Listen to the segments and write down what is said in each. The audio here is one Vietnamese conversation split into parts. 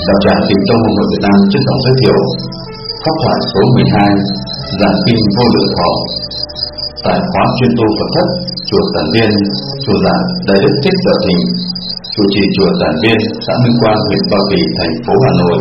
Đạo tràng Tịnh Tông của Việt Nam trân trọng giới thiệu pháp thoại số 12 giảng kinh vô lượng thọ tại khóa chuyên tu Phật thất chùa Tản Viên, chùa giảng Đại đức Thích Sở Thịnh, chủ trì chùa Tản Viên, xã Minh Quang, huyện Ba Vì, thành phố Hà Nội.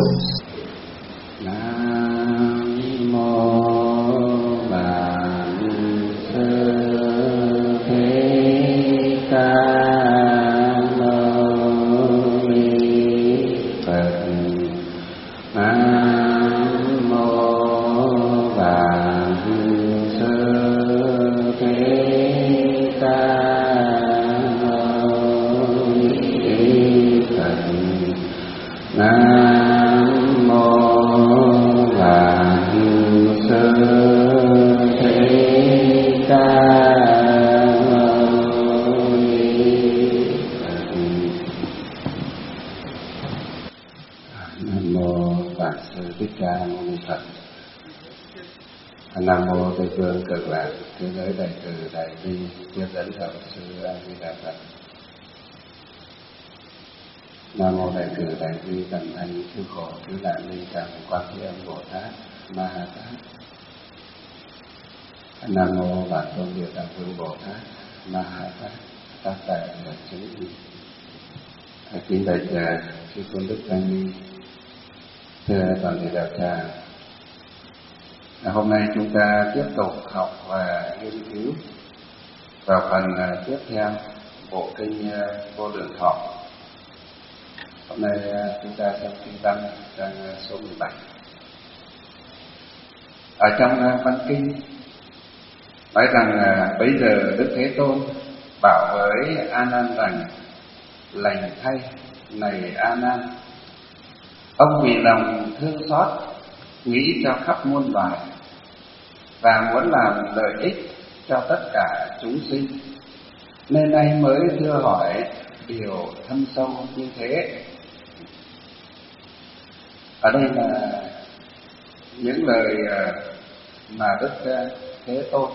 Nam mô Tây Phương Cực Lạc Thế Giới Đại Từ Đại Bi Tiếp Dẫn Thập Sư A Di Đà Phật. Nam mô Đại Từ Đại Bi Tận Thành Cứu Khổ Cứu Nạn Linh Cảm Quan Thế Âm Bồ Tát Ma Ha Tát. Nam mô Bản Tôn Địa Tạng Vương Bồ Tát Ma Ha Tát. Tác tại là chứng ý. Kính bạch chư tôn đức tăng ni, thưa toàn thể đạo tràng. Hôm nay chúng ta tiếp tục học và nghiên cứu vào phần tiếp theo bộ kinh Vô Lượng Thọ. Hôm nay chúng ta xem kinh văn trang số 17. Ở trong văn kinh nói rằng bấy giờ Đức Thế Tôn bảo với A Nan rằng: lành thay này A Nan, ông vì lòng thương xót nghĩ cho khắp muôn loài và muốn làm lợi ích cho tất cả chúng sinh, nên nay mới thưa hỏi điều thâm sâu như thế. Ở đây là những lời mà Đức Thế Tôn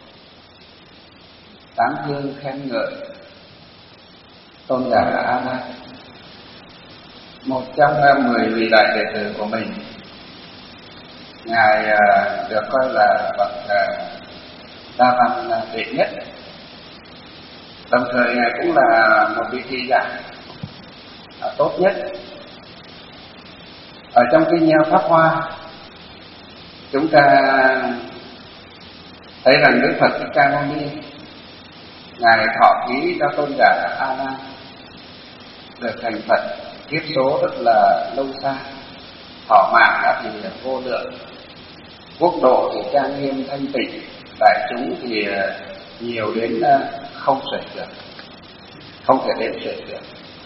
tán dương khen ngợi tôn giả A Nan, một trong 10 vị đại đệ tử của mình. Ngài được coi là bậc đa văn đệ nhất, đồng thời Ngài cũng là một vị thi giả tốt nhất. Ở trong kinh Pháp Hoa, chúng ta thấy rằng Đức Phật Thích Ca Mâu Ni Ngài thọ ký cho tôn giả A Nan được thành Phật kiếp số rất là lâu xa, thọ mạng thì vô lượng, quốc độ thì trang nghiêm thanh tịnh, đại chúng thì nhiều đến không xuể được, không thể đếm xuể được.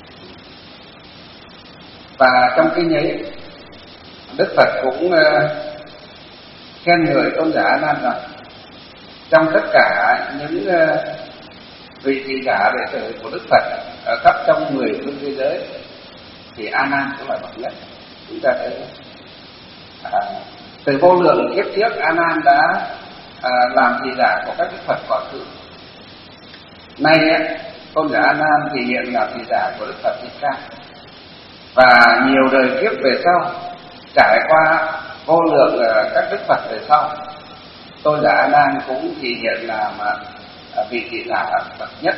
Và trong kinh ấy, Đức Phật cũng khen ngợi tôn giả A Nan rằng trong tất cả những vị thị giả đệ tử của Đức Phật ở khắp trong 10 phương thế giới thì A Nan cũng là bậc nhất. Chúng ta thấy từ vô lượng kiếp trước A Nan đã làm thị giả của các Đức Phật quá khứ. Nay tôn giả A Nan thì hiện là thị giả của Đức Phật Thích Ca, và nhiều đời kiếp về sau, trải qua vô lượng các Đức Phật về sau, tôn giả A Nan cũng thì hiện là vị thị giả bậc nhất.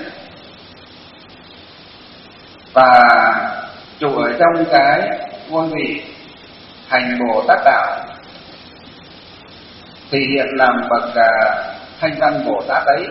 Và trụ ở trong cái ngôi vị hành Bồ Tát đạo thì hiện làm bậc thanh văn Bồ Tát ấy,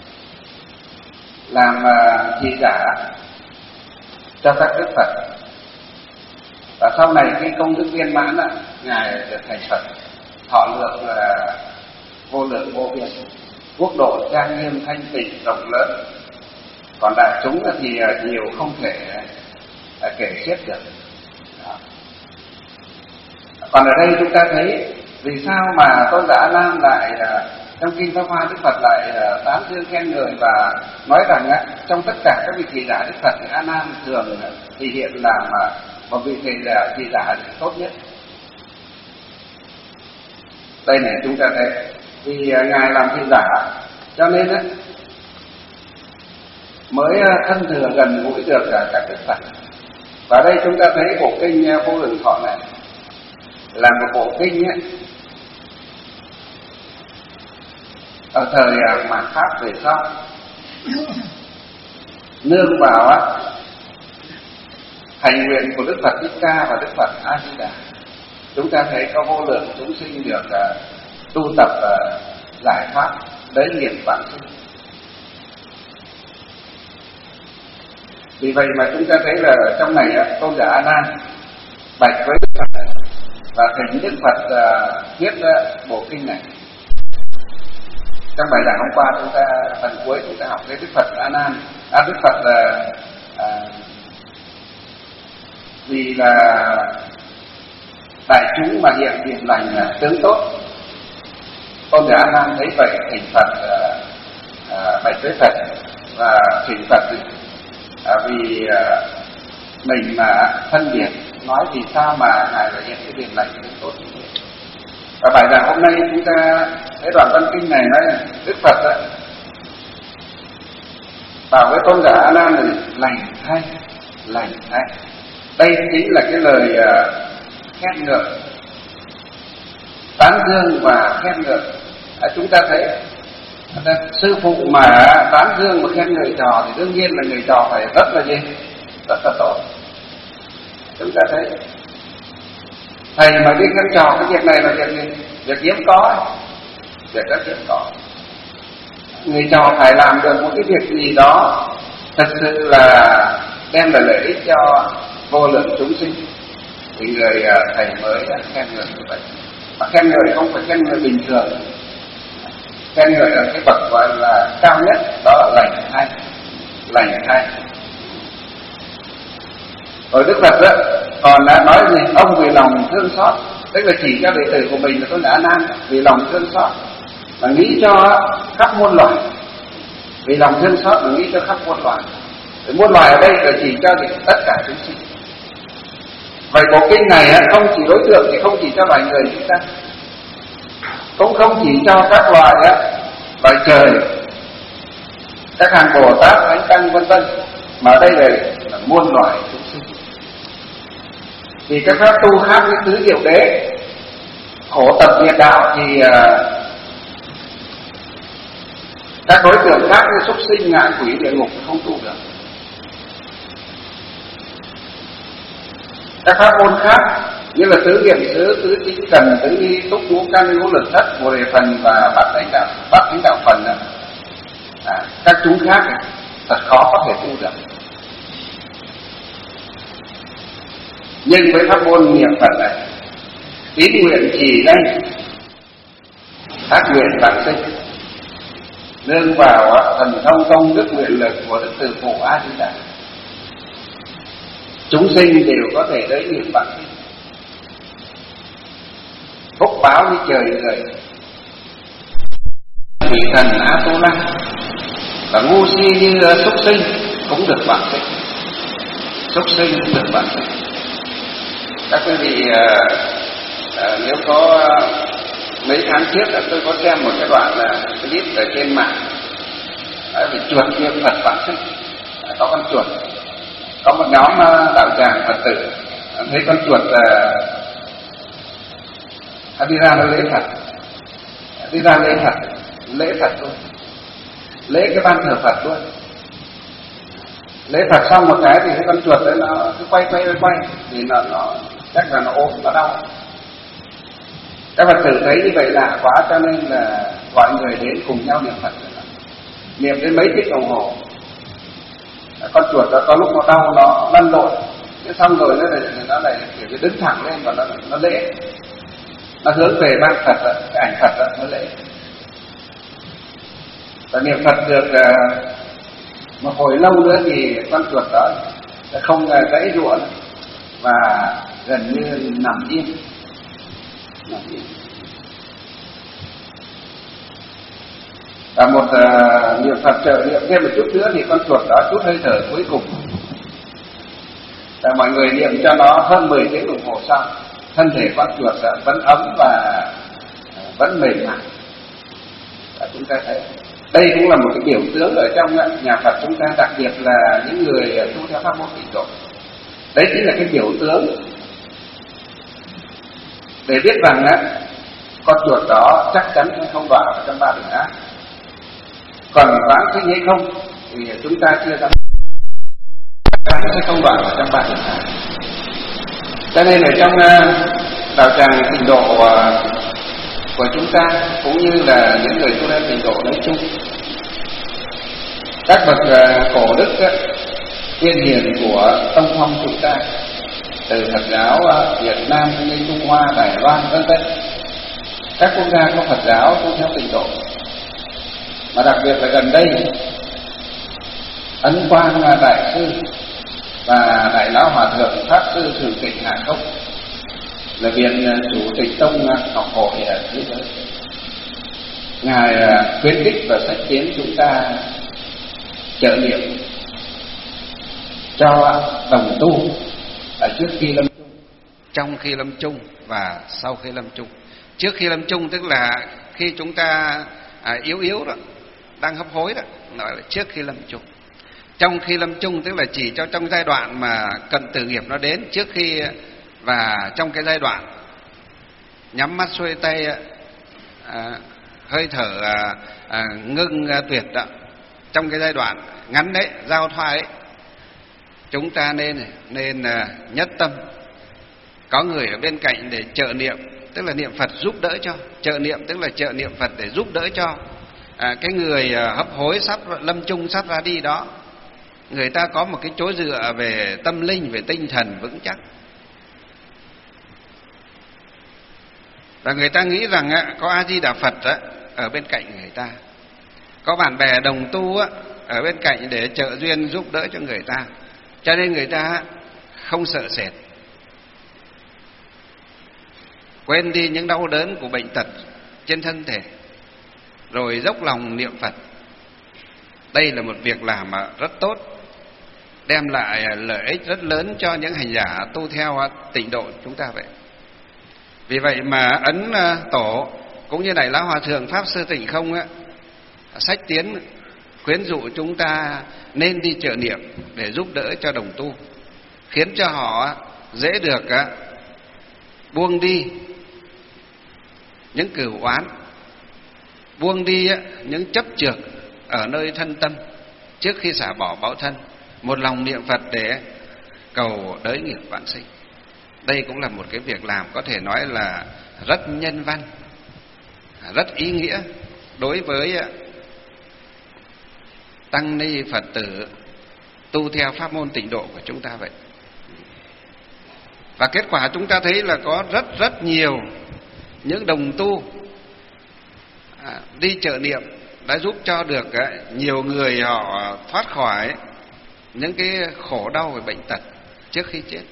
làm thị giả cho các Đức Phật. Và sau này khi công đức viên mãn, Ngài được thành Phật, thọ lượng vô lượng vô biên, quốc độ trang nghiêm thanh tịnh rộng lớn, còn đại chúng thì nhiều không thể kể xiết được. Đó. Còn ở đây chúng ta thấy vì sao mà tôn giả A Nan lại trong kinh Pháp Hoa Đức Phật lại tán dương khen ngợi và nói rằng trong tất cả các vị thị giả Đức Phật thì A Nan thường thì hiện là một vị thị giả tốt nhất. Đây này chúng ta thấy vì Ngài làm thị giả cho nên mới thân thừa gần gũi được các Đức Phật. Và đây chúng ta thấy bộ kinh Vô Lượng Thọ này là một bộ kinh ấy, ở thời mạt Pháp về sau, nương vào hành nguyện của Đức Phật Thích Ca và Đức Phật A Di Đà, chúng ta thấy có vô lượng chúng sinh được tu tập giải thoát đới nghiệp vãng sinh. Vì vậy mà chúng ta thấy là trong này tôn giả A Nan bạch với Đức Phật và thỉnh Đức Phật viết bộ kinh này. Trong bài giảng hôm qua chúng ta phần cuối chúng ta học với Đức Phật A Nan, Đức Phật vì là đại chúng mà hiện điểm lành là tướng tốt. Tôn giả A Nan thấy vậy thỉnh Phật bạch với Phật và thỉnh Phật vì mình mà phân biệt nói vì sao mà ngài lại hiện cái điểm lành tướng tốt như thế. Và bài giảng hôm nay chúng ta thấy đoạn văn kinh này nói Đức Phật bảo với tôn giả A Nan là lành thay. Đây chính là cái lời khen ngợi, tán dương và khen ngợi. Chúng ta thấy sư phụ mà tán dương và khen ngợi trò thì đương nhiên là người trò phải rất là rất là tốt. Chúng ta thấy thầy mà đi khen trò, cái việc này là việc hiếm có, việc rất hiếm có. Người trò phải làm được một cái việc gì đó thật sự là đem lại lợi ích cho vô lượng chúng sinh thì người thầy mới khen ngợi như vậy. Mà khen ngợi không phải khen ngợi bình thường, khen ngợi ở cái bậc gọi là cao nhất, đó là lành hay. Rồi Đức Phật còn đã nói gì? Ông vì lòng thương xót, tức là chỉ cho đệ tử của mình là Tôn giả A Nan, vì lòng thương xót mà nghĩ cho khắp muôn loài, vì lòng thương xót mà nghĩ cho khắp muôn loài. Thì muôn loài ở đây là chỉ cho tất cả chúng sinh. Vậy bộ kinh này không chỉ đối tượng thì không chỉ cho loài người chúng ta, cũng không chỉ cho các loài trời, các hàng Bồ Tát, Thánh Tăng vân vân, mà ở đây là muôn loài chúng sinh. Vì các pháp tu khác với tứ diệu đế khổ tập nghiệp đạo thì các đối tượng khác như súc sinh, ngạ quỷ, địa ngục không tu được. Các pháp môn khác như là tứ niệm xứ, tứ chính cần, tứ nghi, túc ngũ căn, ngũ lực thất, bồ đề phần và bát thánh đạo phần các chúng khác thật khó có thể tu được. Nhưng với pháp môn niệm Phật này, tín nguyện trì danh, phát nguyện vãng sinh, nương vào thần thông công đức nguyện lực của Đức Từ Phụ A Di Đà, chúng sinh đều có thể đới nghiệp vãng sinh, phúc báo như trời người. Vị thần A Tu La và ngu si như súc sinh cũng được vãng sinh, súc sinh cũng được vãng sinh. Các quý vị nếu có mấy tháng trước tôi có xem một cái đoạn clip ở trên mạng về chuột niệm Phật vãng sinh. Có con chuột, có một nhóm đạo tràng Phật tử thấy con chuột đi ra nó lễ Phật, đi ra lễ Phật luôn, lễ cái ban thờ Phật luôn. Lễ Phật xong một cái thì cái con chuột đấy nó cứ quay thì nó chắc là nó ốm, nó đau. Các Phật tử thấy như vậy lạ quá cho nên là gọi người đến cùng nhau niệm Phật, niệm đến mấy tiếng đồng hồ. Con chuột đó có lúc nó đau nó lăn lộn, thế xong rồi nó lại kiểu như đứng thẳng lên và nó lễ, nó hướng về ban Phật, cái ảnh Phật đó, nó lễ. Và niệm Phật được một hồi lâu nữa thì con chuột đó sẽ không gãy giụa và gần như nằm yên. Và một niệm Phật trợ niệm thêm một chút nữa thì con chuột đó chút hơi thở cuối cùng. Và mọi người niệm cho nó hơn 10 tiếng đồng hồ sau, thân thể con chuột vẫn ấm và vẫn mềm mại. Và chúng ta thấy đây cũng là một cái biểu tượng ở trong nhà Phật chúng ta, đặc biệt là những người tu theo pháp môn tịnh độ. Đấy chính là cái biểu tướng để biết rằng con chuột đó chắc chắn sẽ không đọa vào trong ba đường ác. Còn vãng sinh hay không thì chúng ta chưa dám chắc sẽ không đọa vào trong ba đường ác. Cho nên ở trong đạo tràng Tịnh Độ của chúng ta, cũng như là những người tu theo Tịnh Độ nói chung, các bậc cổ đức tiên hiền của tông phong chúng ta, từ Phật giáo Việt Nam như Trung Hoa, Đài Loan vân vân, các quốc gia có Phật giáo tu theo Tịnh Độ, mà đặc biệt là gần đây Ấn Quang Đại sư và Đại Lão Hòa Thượng Pháp Sư Thường Tịnh Hạ Cốc là viện chủ tịch tông học hội thế giới, ngài khuyến khích và sách tiến chúng ta trợ niệm cho đồng tu ở trước khi lâm chung, trong khi lâm chung và sau khi lâm chung. Trước khi lâm chung tức là khi chúng ta yếu đó, đang hấp hối đó, nói là trước khi lâm chung. Trong khi lâm chung tức là chỉ cho trong giai đoạn mà cận tử nghiệp nó đến, trước khi và trong cái giai đoạn nhắm mắt xuôi tay, hơi thở ngưng tuyệt đó, trong cái giai đoạn ngắn đấy, giao thoa ấy, chúng ta nên nhất tâm có người ở bên cạnh để trợ niệm, tức là niệm Phật giúp đỡ cho. Trợ niệm tức là trợ niệm Phật để giúp đỡ cho cái người hấp hối sắp lâm chung, sắp ra đi đó. Người ta có một cái chỗ dựa về tâm linh, về tinh thần vững chắc, và người ta nghĩ rằng có A Di Đà Phật ở bên cạnh người ta, có bạn bè đồng tu ở bên cạnh để trợ duyên giúp đỡ cho người ta, cho nên người ta không sợ sệt, quên đi những đau đớn của bệnh tật trên thân thể, rồi dốc lòng niệm Phật. Đây là một việc làm rất tốt, đem lại lợi ích rất lớn cho những hành giả tu theo Tịnh Độ chúng ta vậy. Vì vậy mà Ấn Tổ cũng như Đại Lão Hòa Thượng Pháp Sư Tịnh Không sách tiến khuyến dụ chúng ta nên đi trợ niệm để giúp đỡ cho đồng tu, khiến cho họ dễ được buông đi những cửu oán, buông đi những chấp chược ở nơi thân tâm trước khi xả bỏ báo thân, một lòng niệm Phật để cầu đới nghiệp vãng sinh. Đây cũng là một cái việc làm có thể nói là rất nhân văn, rất ý nghĩa đối với tăng ni Phật tử tu theo pháp môn Tịnh Độ của chúng ta vậy. Và kết quả chúng ta thấy là có rất nhiều những đồng tu đi trợ niệm đã giúp cho được nhiều người họ thoát khỏi những cái khổ đau về bệnh tật trước khi chết.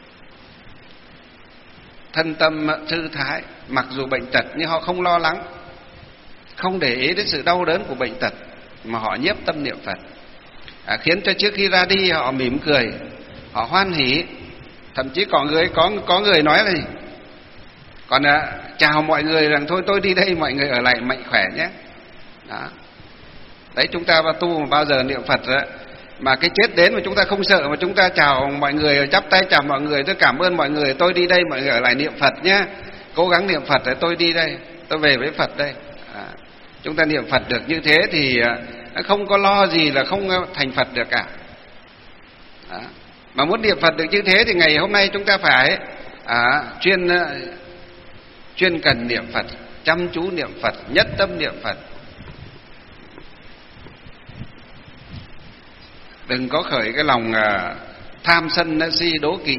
Thân tâm thư thái, mặc dù bệnh tật nhưng họ không lo lắng, không để ý đến sự đau đớn của bệnh tật, mà họ nhiếp tâm niệm Phật, khiến cho trước khi ra đi họ mỉm cười, họ hoan hỉ. Thậm chí có người nói là gì? Còn chào mọi người rằng thôi tôi đi đây, mọi người ở lại mạnh khỏe nhé. Đó. Đấy, chúng ta tu mà bao giờ niệm Phật mà cái chết đến mà chúng ta không sợ, mà chúng ta chào mọi người, chắp tay chào mọi người, tôi cảm ơn mọi người, tôi đi đây, mọi người ở lại niệm Phật nhé, cố gắng niệm Phật, tôi đi đây, tôi về với Phật đây. Chúng ta niệm Phật được như thế thì không có lo gì là không thành Phật được cả. Đó. Mà muốn niệm Phật được như thế thì ngày hôm nay chúng ta phải chuyên cần niệm Phật, chăm chú niệm Phật, nhất tâm niệm Phật. Đừng có khởi cái lòng tham sân si đố kỵ,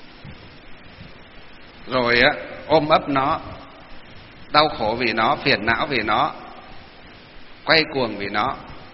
rồi ôm ấp nó, đau khổ vì nó, phiền não vì nó, quay cuồng vì nó.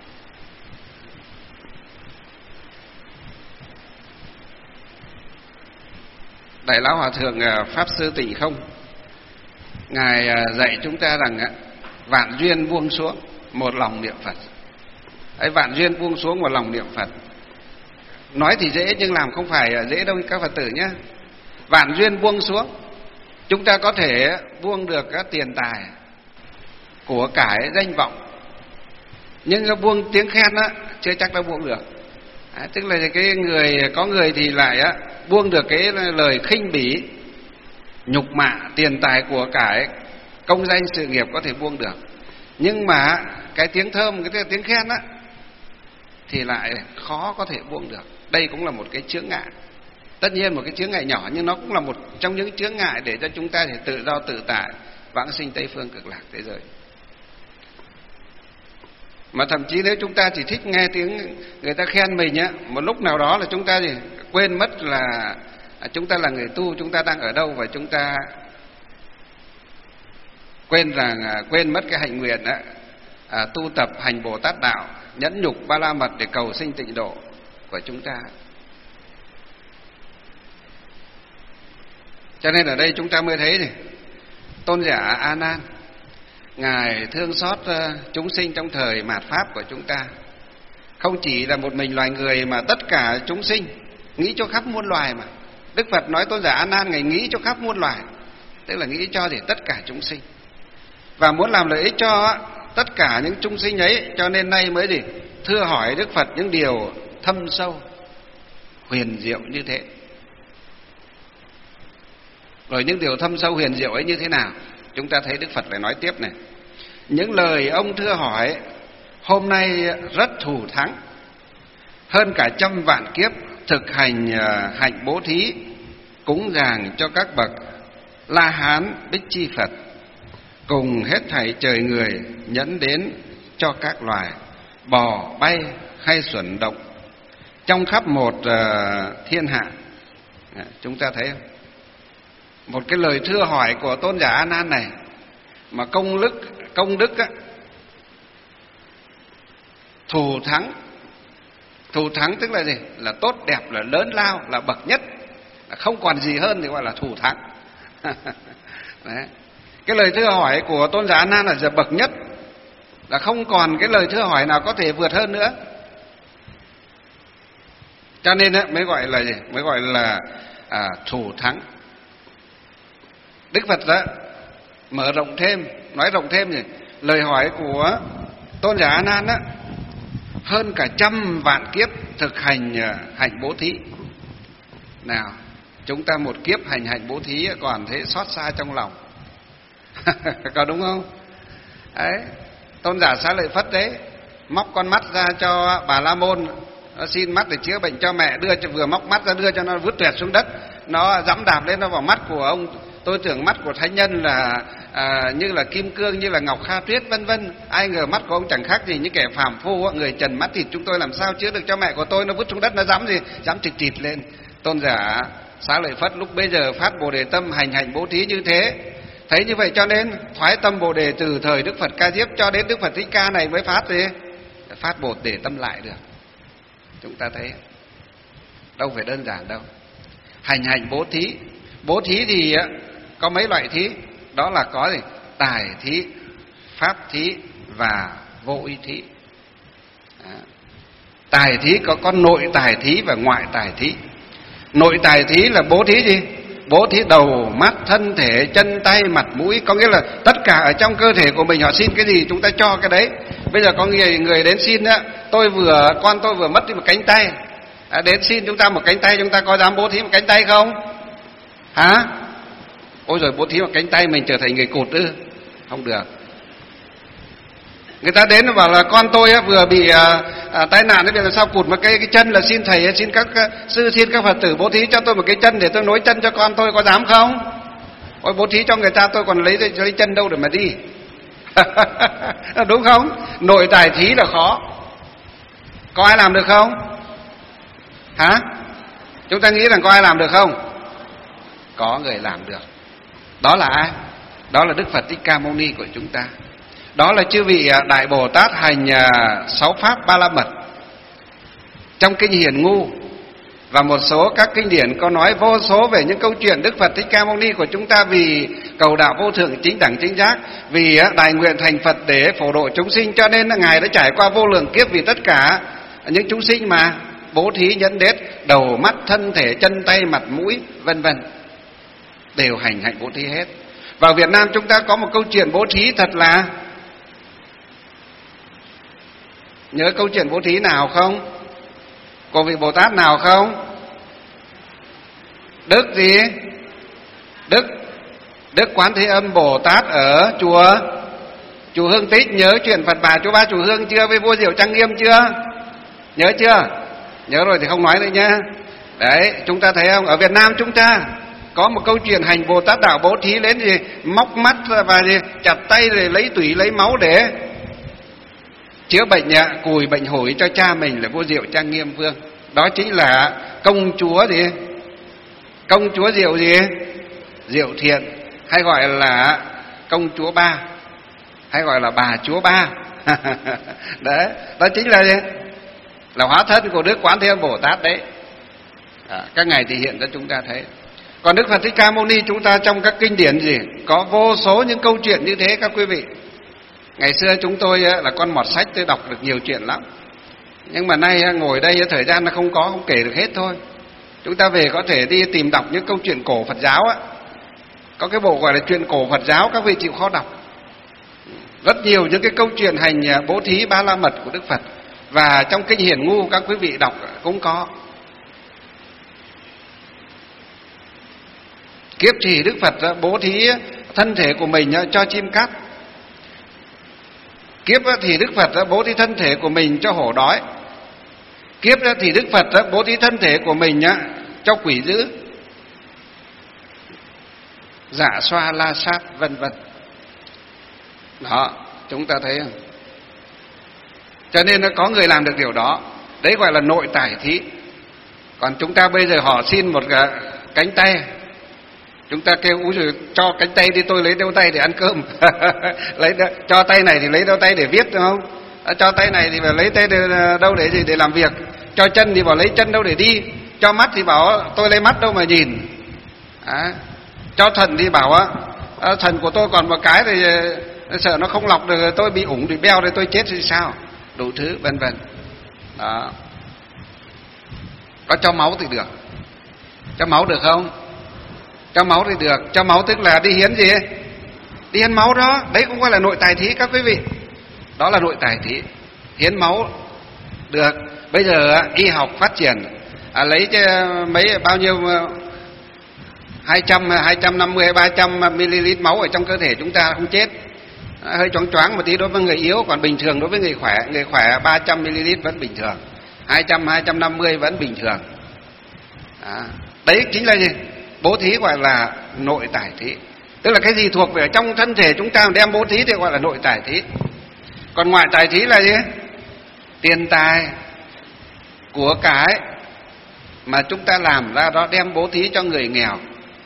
Đại Lão Hòa Thượng Pháp Sư Tịnh Không, ngài dạy chúng ta rằng vạn duyên buông xuống, một lòng niệm Phật. Ấy, vạn duyên buông xuống, một lòng niệm Phật. Nói thì dễ nhưng làm không phải dễ đâu các Phật tử nhé. Vạn duyên buông xuống, chúng ta có thể buông được các tiền tài, của cải, danh vọng, nhưng buông tiếng khen chưa chắc đã buông được. Tức là cái có người thì lại buông được cái lời khinh bỉ, nhục mạ, tiền tài của cải, công danh sự nghiệp có thể buông được. Nhưng mà cái tiếng thơm, cái tiếng khen á thì lại khó có thể buông được. Đây cũng là một cái chướng ngại. Tất nhiên một cái chướng ngại nhỏ, nhưng nó cũng là một trong những chướng ngại để cho chúng ta thể tự do tự tại vãng sinh Tây phương cực lạc thế giới. Mà thậm chí nếu chúng ta chỉ thích nghe tiếng người ta khen mình á, một lúc nào đó là chúng ta thì quên mất là chúng ta là người tu, chúng ta đang ở đâu, và chúng ta quên mất cái hạnh nguyện á, tu tập hành Bồ Tát đạo, nhẫn nhục ba la mật để cầu sinh tịnh độ của chúng ta. Cho nên ở đây chúng ta mới thấy này, tôn giả A Nan ngài thương xót chúng sinh trong thời mạt pháp của chúng ta, không chỉ là một mình loài người mà tất cả chúng sinh, nghĩ cho khắp muôn loài. Mà Đức Phật nói tôn giả A Nan ngài nghĩ cho khắp muôn loài, tức là nghĩ cho để tất cả chúng sinh, và muốn làm lợi ích cho tất cả những chúng sinh ấy. Cho nên nay mới gì thưa hỏi Đức Phật những điều thâm sâu huyền diệu như thế. Rồi những điều thâm sâu huyền diệu ấy như thế nào? Chúng ta thấy Đức Phật lại nói tiếp này: những lời ông thưa hỏi hôm nay rất thù thắng, hơn cả trăm vạn kiếp thực hành hạnh bố thí, cúng dường cho các bậc La Hán Bích Chi Phật, cùng hết thảy trời người, nhẫn đến cho các loài bò bay hay xuẩn động trong khắp một thiên hạ. Chúng ta thấy không? Một cái lời thưa hỏi của tôn giả A Nan này mà công đức á, thù thắng tức là gì? Là tốt đẹp, là lớn lao, là bậc nhất, là không còn gì hơn thì gọi là thù thắng. Đấy. Cái lời thưa hỏi của tôn giả A Nan là bậc nhất, là không còn cái lời thưa hỏi nào có thể vượt hơn nữa. Cho nên á, mới gọi là gì? Mới gọi là thù thắng. Đức Phật đã mở rộng thêm, nói rộng thêm gì? Lời hỏi của tôn giả A Nan á, hơn cả trăm vạn kiếp thực hành hạnh bố thí. Nào, chúng ta một kiếp hành hạnh bố thí còn thấy xót xa trong lòng. Có đúng không? Đấy, tôn giả Xá Lợi Phất đấy, móc con mắt ra cho Bà La Môn, nó xin mắt để chữa bệnh cho mẹ, đưa cho, vừa móc mắt ra đưa cho nó vứt tuyệt xuống đất, nó giẫm đạp lên nó vào mắt của ông. Tôi tưởng mắt của thánh nhân là như là kim cương, như là ngọc kha tuyết vân vân. Ai ngờ mắt của ông chẳng khác gì những kẻ phàm phu, người trần mắt thịt, chúng tôi làm sao chữa được cho mẹ của tôi, nó vứt xuống đất nó giẫm gì, giẫm thịt thịt lên. Tôn giả Xá Lợi Phất lúc bấy giờ phát Bồ Đề tâm hành hạnh bố thí như thế. Thấy như vậy cho nên thoái tâm Bồ Đề từ thời Đức Phật Ca Diếp cho đến Đức Phật Thích Ca này mới phát gì? Phát Bồ Đề tâm lại được. Chúng ta thấy đâu phải đơn giản đâu. Hành bố thí. Bố thí thì có mấy loại thí? Đó là có gì? Tài thí, pháp thí và vô ý thí. Tài thí có nội tài thí và ngoại tài thí. Nội tài thí là bố thí gì? Bố thí đầu, mắt, thân thể, chân, tay, mặt, mũi. Có nghĩa là tất cả ở trong cơ thể của mình, họ xin cái gì chúng ta cho cái đấy. Bây giờ có người đến xin á, con tôi vừa mất đi một cánh tay, đến xin chúng ta một cánh tay, chúng ta có dám bố thí một cánh tay không? Hả? Ôi rồi bố thí một cánh tay mình trở thành người cụt ư? Không được. Người ta đến bảo là con tôi vừa bị tai nạn, bây giờ sao cụt một cái chân, là xin thầy, xin các sư, xin các Phật tử bố thí cho tôi một cái chân để tôi nối chân cho con tôi, có dám không? Ôi bố thí cho người ta tôi còn lấy chân đâu để mà đi. Đúng không? Nội tài thí là khó. Có ai làm được không? Hả? Chúng ta nghĩ rằng có ai làm được không? Có người làm được. Đó là ai? Đó là Đức Phật Thích Ca Mâu Ni của chúng ta. Đó là chư vị Đại Bồ Tát hành 6 pháp Ba La Mật. Trong kinh Hiền Ngu và một số các kinh điển có nói vô số về những câu chuyện Đức Phật Thích Ca Mâu Ni của chúng ta vì cầu đạo vô thượng chính đẳng chính giác, vì đại nguyện thành Phật để phổ độ chúng sinh, cho nên ngài đã trải qua vô lượng kiếp vì tất cả những chúng sinh mà bố thí nhẫn đết đầu, mắt, thân thể, chân, tay, mặt, mũi vân vân, đều hành hạnh bố thí hết. Vào Việt Nam chúng ta có một câu chuyện bố thí thật là, nhớ câu chuyện bố thí nào không? Của vị Bồ Tát nào không? Đức gì? Đức Quán Thế Âm Bồ Tát ở chùa Hương Tích. Nhớ chuyện Phật bà chùa Ba chùa Hương chưa, với vua Diệu Trang Nghiêm chưa? Nhớ chưa? Nhớ rồi thì không nói nữa nhá. Đấy, chúng ta thấy không? Ở Việt Nam chúng ta có một câu chuyện hành Bồ Tát đạo bố thí đến gì móc mắt và gì chặt tay rồi lấy tủy lấy máu để chữa bệnh cùi bệnh hủi cho cha mình là vua Diệu Trang Nghiêm Vương. Đó chính là công chúa gì? Công chúa Diệu gì? Diệu Thiện, hay gọi là công chúa Ba, hay gọi là bà chúa Ba. Đấy, đó chính là gì? Là hóa thân của Đức Quán Thế Âm Bồ Tát đấy. Các ngài thể hiện cho chúng ta thấy. Còn Đức Phật Thích Ca Mâu Ni chúng ta trong các kinh điển gì có vô số những câu chuyện như thế các quý vị. Ngày xưa chúng tôi là con mọt sách, tôi đọc được nhiều chuyện lắm. Nhưng mà nay ngồi đây thời gian nó không kể được hết thôi. Chúng ta về có thể đi tìm đọc những câu chuyện cổ Phật giáo á. Có cái bộ gọi là chuyện cổ Phật giáo, các vị chịu khó đọc. Rất nhiều những cái câu chuyện hành bố thí ba la mật của Đức Phật. Và trong kinh Hiển Ngu các quý vị đọc cũng có. Kiếp thì Đức Phật bố thí thân thể của mình cho chim cát. Kiếp thì Đức Phật bố thí thân thể của mình cho hổ đói. Kiếp thì Đức Phật bố thí thân thể của mình cho quỷ dữ, dạ xoa la sát vân vân. Đó, chúng ta thấy không? Cho nên nó có người làm được điều đó. Đấy gọi là nội tài thí. Còn chúng ta bây giờ họ xin một cái cánh tay, chúng ta kêu úi giời, cho cánh tay đi, tôi lấy đeo tay để ăn cơm. Cho tay này thì lấy đeo tay để viết, đúng không? Cho tay này thì phải lấy tay đâu để gì, để làm việc. Cho chân thì bảo lấy chân đâu để đi. Cho mắt thì bảo tôi lấy mắt đâu mà nhìn. Cho thần thì bảo thần của tôi còn một cái thì sợ nó không lọc được, tôi bị ủng bị beo rồi tôi chết thì sao, đủ thứ vân vân. Đó. Có cho máu thì được. Cho máu được không? Cho máu thì được. Cho máu tức là đi hiến gì? Đi hiến máu đó. Đấy cũng gọi là nội tài thí các quý vị. Đó là nội tài thí. Hiến máu được. Bây giờ y học phát triển, lấy mấy bao nhiêu 200, 250, 300 ml máu ở trong cơ thể chúng ta không chết. Hơi choáng choáng một tí đối với người yếu, còn bình thường đối với người khỏe. Người khỏe 300 ml vẫn bình thường, 200, 250 vẫn bình thường. Đấy chính là gì? Bố thí gọi là nội tài thí. Tức là cái gì thuộc về trong thân thể chúng ta đem bố thí thì gọi là nội tài thí. Còn ngoại tài thí là gì? Tiền tài, của cái mà chúng ta làm ra đó đem bố thí cho người nghèo.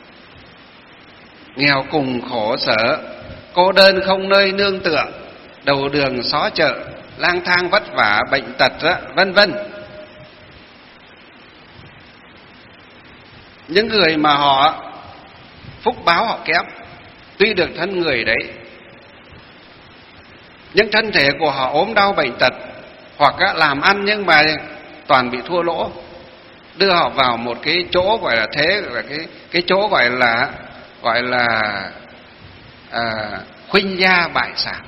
Nghèo cùng khổ sở, cô đơn không nơi nương tựa, đầu đường xó chợ, lang thang vất vả, bệnh tật vân vân. Những người mà họ phúc báo họ kém, tuy được thân người đấy, nhưng thân thể của họ ốm đau bệnh tật, hoặc làm ăn nhưng mà toàn bị thua lỗ, đưa họ vào một cái chỗ gọi là thế, cái chỗ gọi là khuynh gia bại sản.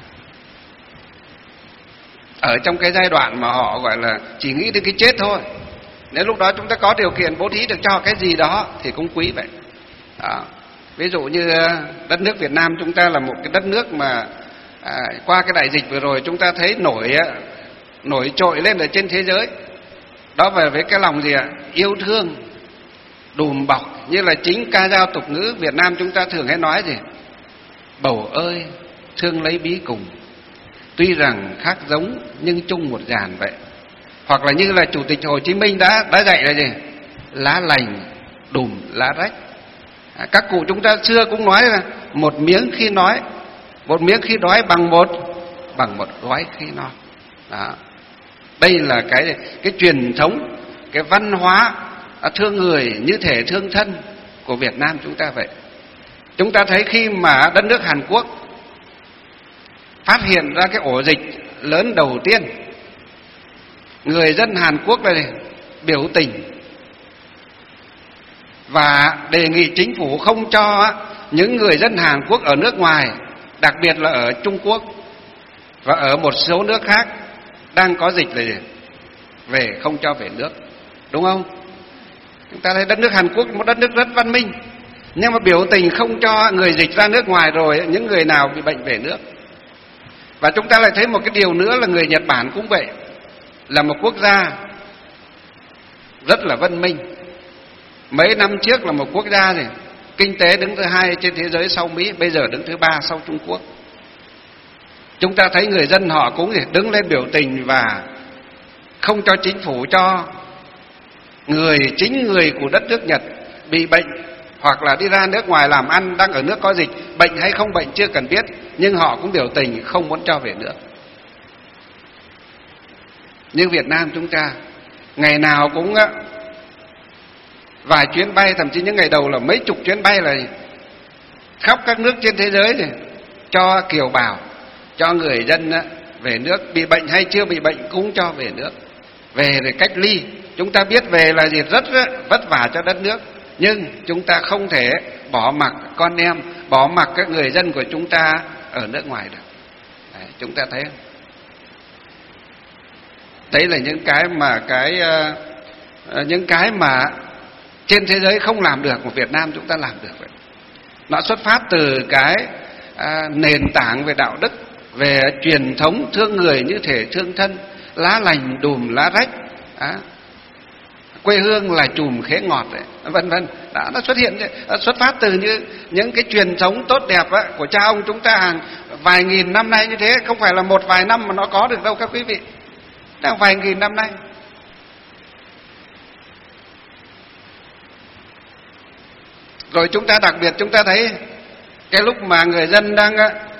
Ở trong cái giai đoạn mà họ gọi là chỉ nghĩ đến cái chết thôi. Nếu lúc đó chúng ta có điều kiện bố thí được cho cái gì đó thì cũng quý vậy. Đó. Ví dụ như đất nước Việt Nam chúng ta là một cái đất nước mà qua cái đại dịch vừa rồi chúng ta thấy nổi trội lên ở trên thế giới. Đó về với cái lòng gì ạ? Yêu thương, đùm bọc, như là chính ca dao tục ngữ Việt Nam chúng ta thường hay nói gì? Bầu ơi, thương lấy bí cùng, tuy rằng khác giống nhưng chung một dàn vậy. Hoặc là như là Chủ tịch Hồ Chí Minh đã dạy là gì? Lá lành đùm lá rách. Các cụ chúng ta xưa cũng nói là một miếng khi nói, một miếng khi đói bằng một gói khi no. Đó. Đây là cái truyền thống, cái văn hóa thương người như thể thương thân của Việt Nam chúng ta vậy. Chúng ta thấy khi mà đất nước Hàn Quốc phát hiện ra cái ổ dịch lớn đầu tiên, người dân Hàn Quốc này biểu tình và đề nghị chính phủ không cho những người dân Hàn Quốc ở nước ngoài, đặc biệt là ở Trung Quốc và ở một số nước khác đang có dịch này về, không cho về nước, đúng không? Chúng ta thấy đất nước Hàn Quốc một đất nước rất văn minh, nhưng mà biểu tình không cho người dịch ra nước ngoài rồi những người nào bị bệnh về nước. Và chúng ta lại thấy một cái điều nữa là người Nhật Bản cũng vậy, là một quốc gia rất là văn minh. Mấy năm trước là một quốc gia này kinh tế đứng thứ 2 trên thế giới sau Mỹ, bây giờ đứng thứ 3 sau Trung Quốc. Chúng ta thấy người dân họ cũng đứng lên biểu tình và không cho chính phủ cho chính người của đất nước Nhật bị bệnh hoặc là đi ra nước ngoài làm ăn, đang ở nước có dịch, bệnh hay không bệnh chưa cần biết, nhưng họ cũng biểu tình không muốn cho về nước. Nhưng Việt Nam chúng ta ngày nào cũng vài chuyến bay, thậm chí những ngày đầu là mấy chục chuyến bay, là khắp các nước trên thế giới này cho kiều bào, cho người dân về nước, bị bệnh hay chưa bị bệnh cũng cho về nước. Về để cách ly, chúng ta biết về là gì rất vất vả cho đất nước, nhưng chúng ta không thể bỏ mặc con em, bỏ mặc các người dân của chúng ta ở nước ngoài được. Đấy, chúng ta thấy không? Đấy là những cái mà trên thế giới không làm được, mà Việt Nam chúng ta làm được vậy. Nó xuất phát từ cái nền tảng về đạo đức, về truyền thống thương người như thể thương thân, lá lành đùm lá rách, quê hương là chùm khế ngọt đấy, vân vân. Nó xuất phát từ những cái truyền thống tốt đẹp của cha ông chúng ta hàng vài nghìn năm nay như thế, không phải là một vài năm mà nó có được đâu các quý vị, đang vài nghìn năm nay. Rồi chúng ta đặc biệt chúng ta thấy cái lúc mà người dân đang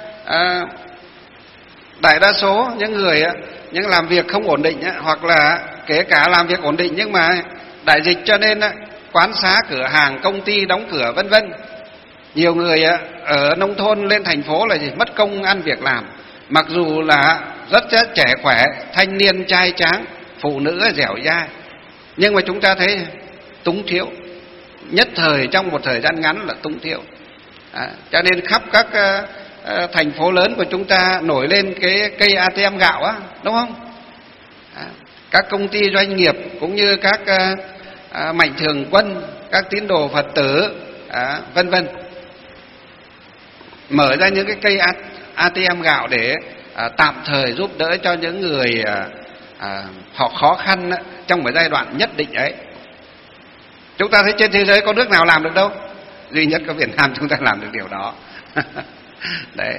đại đa số những làm việc không ổn định hoặc là kể cả làm việc ổn định nhưng mà đại dịch cho nên quán xá, cửa hàng, công ty đóng cửa vân vân. Nhiều người ở nông thôn lên thành phố là mất công ăn việc làm, mặc dù là rất trẻ khỏe, thanh niên trai tráng, phụ nữ dẻo dai, nhưng mà chúng ta thấy túng thiếu, nhất thời trong một thời gian ngắn là túng thiếu. Cho nên khắp các thành phố lớn của chúng ta nổi lên cái cây ATM gạo đúng không? Các công ty doanh nghiệp cũng như các mạnh thường quân, các tín đồ Phật tử vân vân mở ra những cái cây ATM gạo để tạm thời giúp đỡ cho những người họ khó khăn trong một giai đoạn nhất định ấy. Chúng ta thấy trên thế giới có nước nào làm được đâu, duy nhất có Việt Nam chúng ta làm được điều đó. Đấy.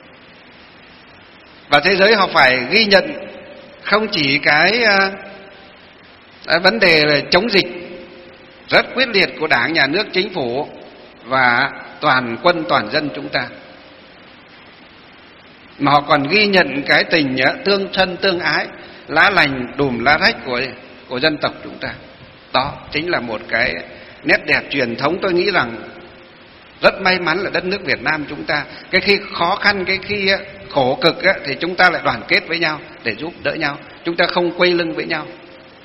Và thế giới họ phải ghi nhận không chỉ cái vấn đề là chống dịch rất quyết liệt của Đảng, Nhà nước, Chính phủ và toàn quân toàn dân chúng ta, mà họ còn ghi nhận cái tình tương thân tương ái, lá lành đùm lá rách của dân tộc chúng ta. Đó chính là một cái nét đẹp truyền thống. Tôi nghĩ rằng rất may mắn là đất nước Việt Nam chúng ta, cái khi khó khăn, cái khi khổ cực thì chúng ta lại đoàn kết với nhau để giúp đỡ nhau, chúng ta không quay lưng với nhau.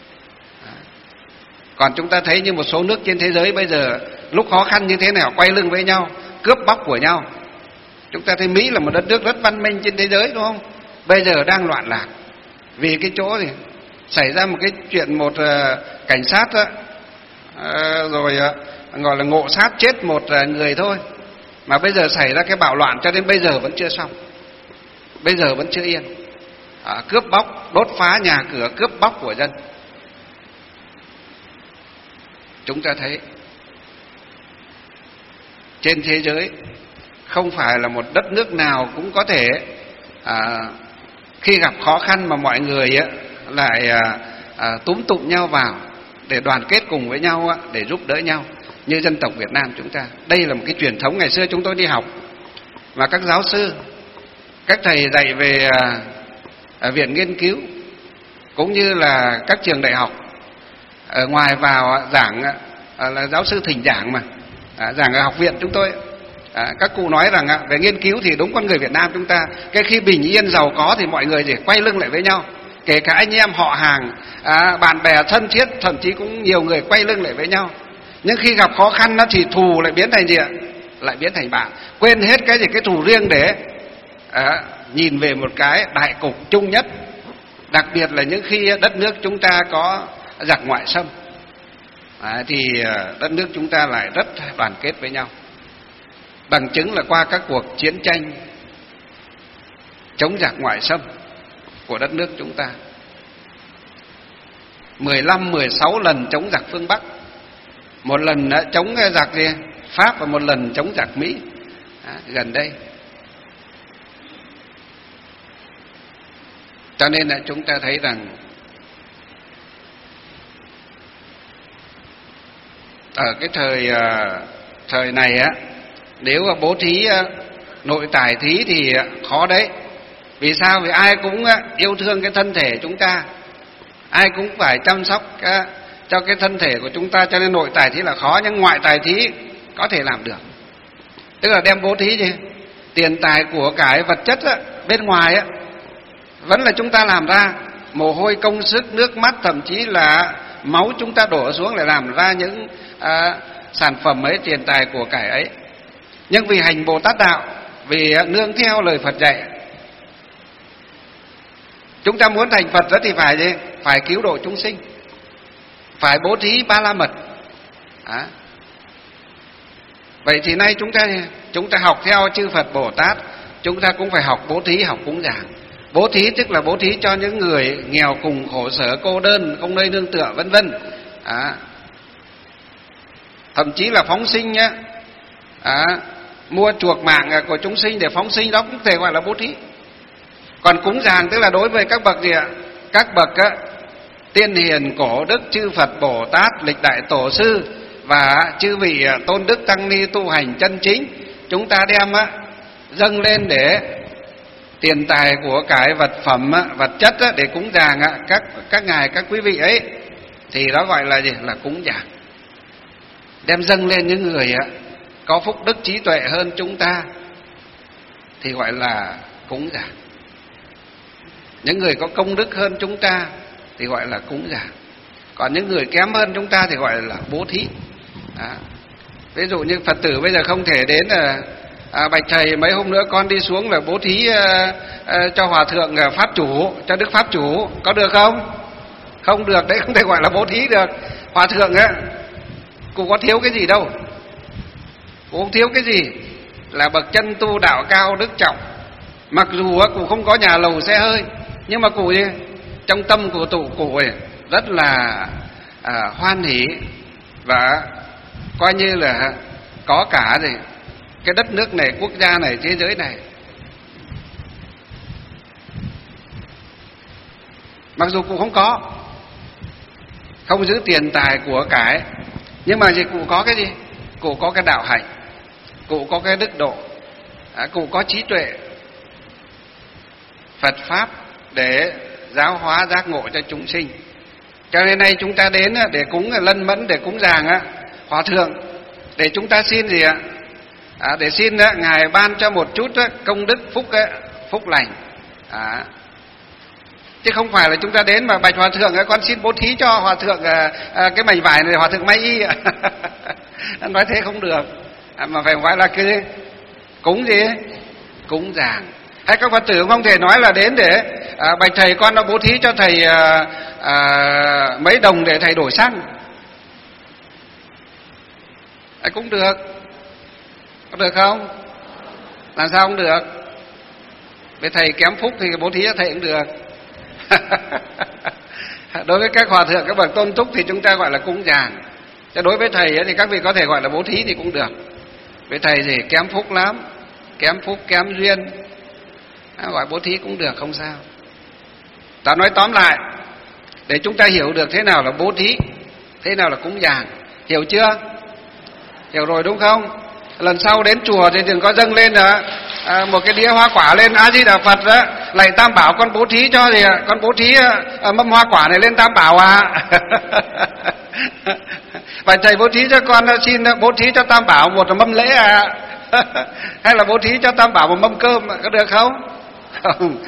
Còn chúng ta thấy như một số nước trên thế giới bây giờ lúc khó khăn như thế nào quay lưng với nhau, cướp bóc của nhau. Chúng ta thấy Mỹ là một đất nước rất văn minh trên thế giới đúng không? Bây giờ đang loạn lạc vì cái chỗ gì xảy ra một cái chuyện, một cảnh sát rồi gọi là ngộ sát chết một người thôi, mà bây giờ xảy ra cái bạo loạn cho nên bây giờ vẫn chưa xong, bây giờ vẫn chưa yên. Cướp bóc, đốt phá nhà cửa, cướp bóc của dân. Chúng ta thấy trên thế giới không phải là một đất nước nào cũng có thể khi gặp khó khăn mà mọi người lại túm tụm nhau vào để đoàn kết cùng với nhau để giúp đỡ nhau như dân tộc Việt Nam chúng ta. Đây là một cái truyền thống ngày xưa chúng tôi đi học, và các giáo sư, các thầy dạy về viện nghiên cứu cũng như là các trường đại học, ở ngoài vào giảng là giáo sư thỉnh giảng mà giảng ở học viện chúng tôi, các cụ nói rằng về nghiên cứu thì đúng con người Việt Nam chúng ta, cái khi bình yên giàu có thì mọi người chỉ quay lưng lại với nhau, kể cả anh em họ hàng, bạn bè thân thiết, thậm chí cũng nhiều người quay lưng lại với nhau. Nhưng khi gặp khó khăn thì thù lại biến thành gì ạ? Lại biến thành bạn, quên hết cái thù riêng để nhìn về một cái đại cục chung nhất. Đặc biệt là những khi đất nước chúng ta có giặc ngoại xâm, thì đất nước chúng ta lại rất đoàn kết với nhau. Bằng chứng là qua các cuộc chiến tranh chống giặc ngoại xâm của đất nước chúng ta, 15-16 lần chống giặc phương Bắc, một lần chống giặc Pháp và một lần chống giặc Mỹ gần đây. Cho nên là chúng ta thấy rằng ở cái thời này nếu mà bố thí nội tài thí thì khó đấy. Vì sao? Vì ai cũng yêu thương cái thân thể chúng ta, ai cũng phải chăm sóc cho cái thân thể của chúng ta, cho nên nội tài thí là khó. Nhưng ngoại tài thí có thể làm được, tức là đem bố thí gì tiền tài của cải vật chất bên ngoài vẫn là chúng ta làm ra, mồ hôi công sức nước mắt, thậm chí là máu chúng ta đổ xuống để làm ra những sản phẩm ấy, tiền tài của cải ấy. Nhưng vì hành Bồ Tát đạo, vì nương theo lời Phật dạy, chúng ta muốn thành Phật đó thì phải gì? Phải cứu độ chúng sinh, phải bố thí ba la mật. Vậy thì nay chúng ta học theo chư Phật Bồ Tát, chúng ta cũng phải học bố thí, học cúng dường. Bố thí tức là bố thí cho những người nghèo cùng, khổ sở, cô đơn, không nơi nương tựa, vân vân. Thậm chí là phóng sinh nhé, mua chuộc mạng của chúng sinh để phóng sinh, đó cũng thể gọi là bố thí. Còn cúng dường tức là đối với các bậc gì ạ? Các bậc tiên hiền cổ đức, chư Phật Bồ Tát, lịch đại tổ sư và chư vị tôn đức tăng ni tu hành chân chính, chúng ta đem dâng lên để tiền tài của cải vật phẩm vật chất để cúng dường các ngài, các quý vị ấy, thì đó gọi là gì? Là cúng dường. Đem dâng lên những người có phúc đức trí tuệ hơn chúng ta thì gọi là cúng dường. Những người có công đức hơn chúng ta thì gọi là cúng dường. Còn những người kém hơn chúng ta thì gọi là bố thí. Ví dụ như Phật tử bây giờ không thể đến bạch thầy mấy hôm nữa con đi xuống là bố thí cho hòa thượng pháp chủ, cho đức pháp chủ, có được không? Không được, đấy không thể gọi là bố thí được. Hòa thượng cụ có thiếu cái gì đâu, cụ không thiếu cái gì, là bậc chân tu đạo cao đức trọng. Mặc dù cụ không có nhà lầu xe hơi, nhưng mà cụ trong tâm của cụ rất là hoan hỷ và coi như là có cả cái đất nước này, quốc gia này, thế giới này. Mặc dù cụ không giữ tiền tài của cải, nhưng mà cụ có cái gì? Cụ có cái đạo hạnh, cụ có cái đức độ, cụ có trí tuệ Phật pháp để giáo hóa giác ngộ cho chúng sinh. Cho nên nay chúng ta đến để cúng lân mẫn, để cúng dường hòa thượng, để chúng ta xin gì ạ? Để xin ngài ban cho một chút công đức phúc lành. Chứ không phải là chúng ta đến mà bạch hòa thượng con xin bố thí cho hòa thượng cái mảnh vải này hòa thượng may y. Nói thế không được, mà phải gọi là cái cúng gì? Cúng dường. Hay các Phật tử không thể nói là đến để bạch thầy con đã bố thí cho thầy mấy đồng để thầy đổi xăng. Cũng được. Có được không? Làm sao không được? Với thầy kém phúc thì bố thí cho thầy cũng được. Đối với các hòa thượng, các bậc tôn túc thì chúng ta gọi là cúng dường. Chứ đối với thầy thì các vị có thể gọi là bố thí thì cũng được. Với thầy thì kém phúc lắm, kém phúc, kém duyên, gọi bố thí cũng được, không sao. Ta nói tóm lại để chúng ta hiểu được thế nào là bố thí, thế nào là cúng dường. Hiểu chưa? Hiểu rồi đúng không? Lần sau đến chùa thì đừng có dâng lên một cái đĩa hoa quả lên A Di Đà Phật đó, lạy Tam Bảo con bố thí cho thì con bố thí mâm hoa quả này lên Tam Bảo Vậy thầy bố thí cho con xin bố thí cho Tam Bảo một mâm lễ hay là bố thí cho Tam Bảo một mâm cơm, có được không? Không.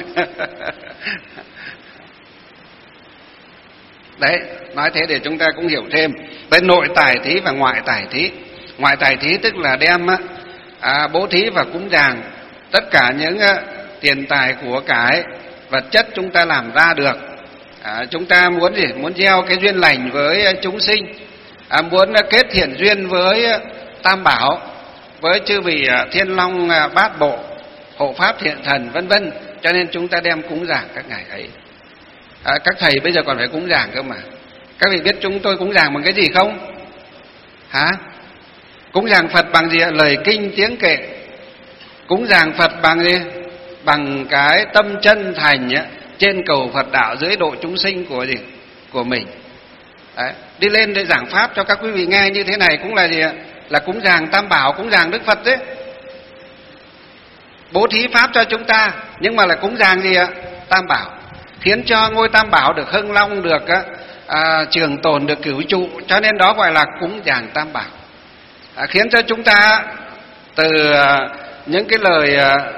Đấy, nói thế để chúng ta cũng hiểu thêm bên nội tài thí và ngoại tài thí. Ngoại tài thí tức là đem bố thí và cúng dường tất cả những tiền tài của cải vật chất chúng ta làm ra được. Chúng ta muốn gì? Muốn gieo cái duyên lành với chúng sinh, muốn kết thiện duyên với Tam Bảo, với chư vị Thiên Long Bát Bộ, Hộ Pháp Thiện Thần vân vân, cho nên chúng ta đem cúng dường các ngài ấy. Các thầy bây giờ còn phải cúng dường cơ mà. Các vị biết chúng tôi cúng dường bằng cái gì không? Hả? Cúng dường Phật bằng gì? Lời kinh tiếng kệ. Cúng dường Phật bằng gì? Bằng cái tâm chân thành trên cầu Phật đạo, dưới độ chúng sinh của gì? Của mình. Đấy. Đi lên để giảng pháp cho các quý vị nghe như thế này cũng là gì ạ? Là cúng dường Tam Bảo, cúng dường Đức Phật đấy. Bố thí pháp cho chúng ta, nhưng mà là cúng dường gì ạ? Tam Bảo, khiến cho ngôi Tam Bảo được hưng long, được trường tồn, được cửu trụ, cho nên đó gọi là cúng dường Tam Bảo. Khiến cho chúng ta từ những cái lời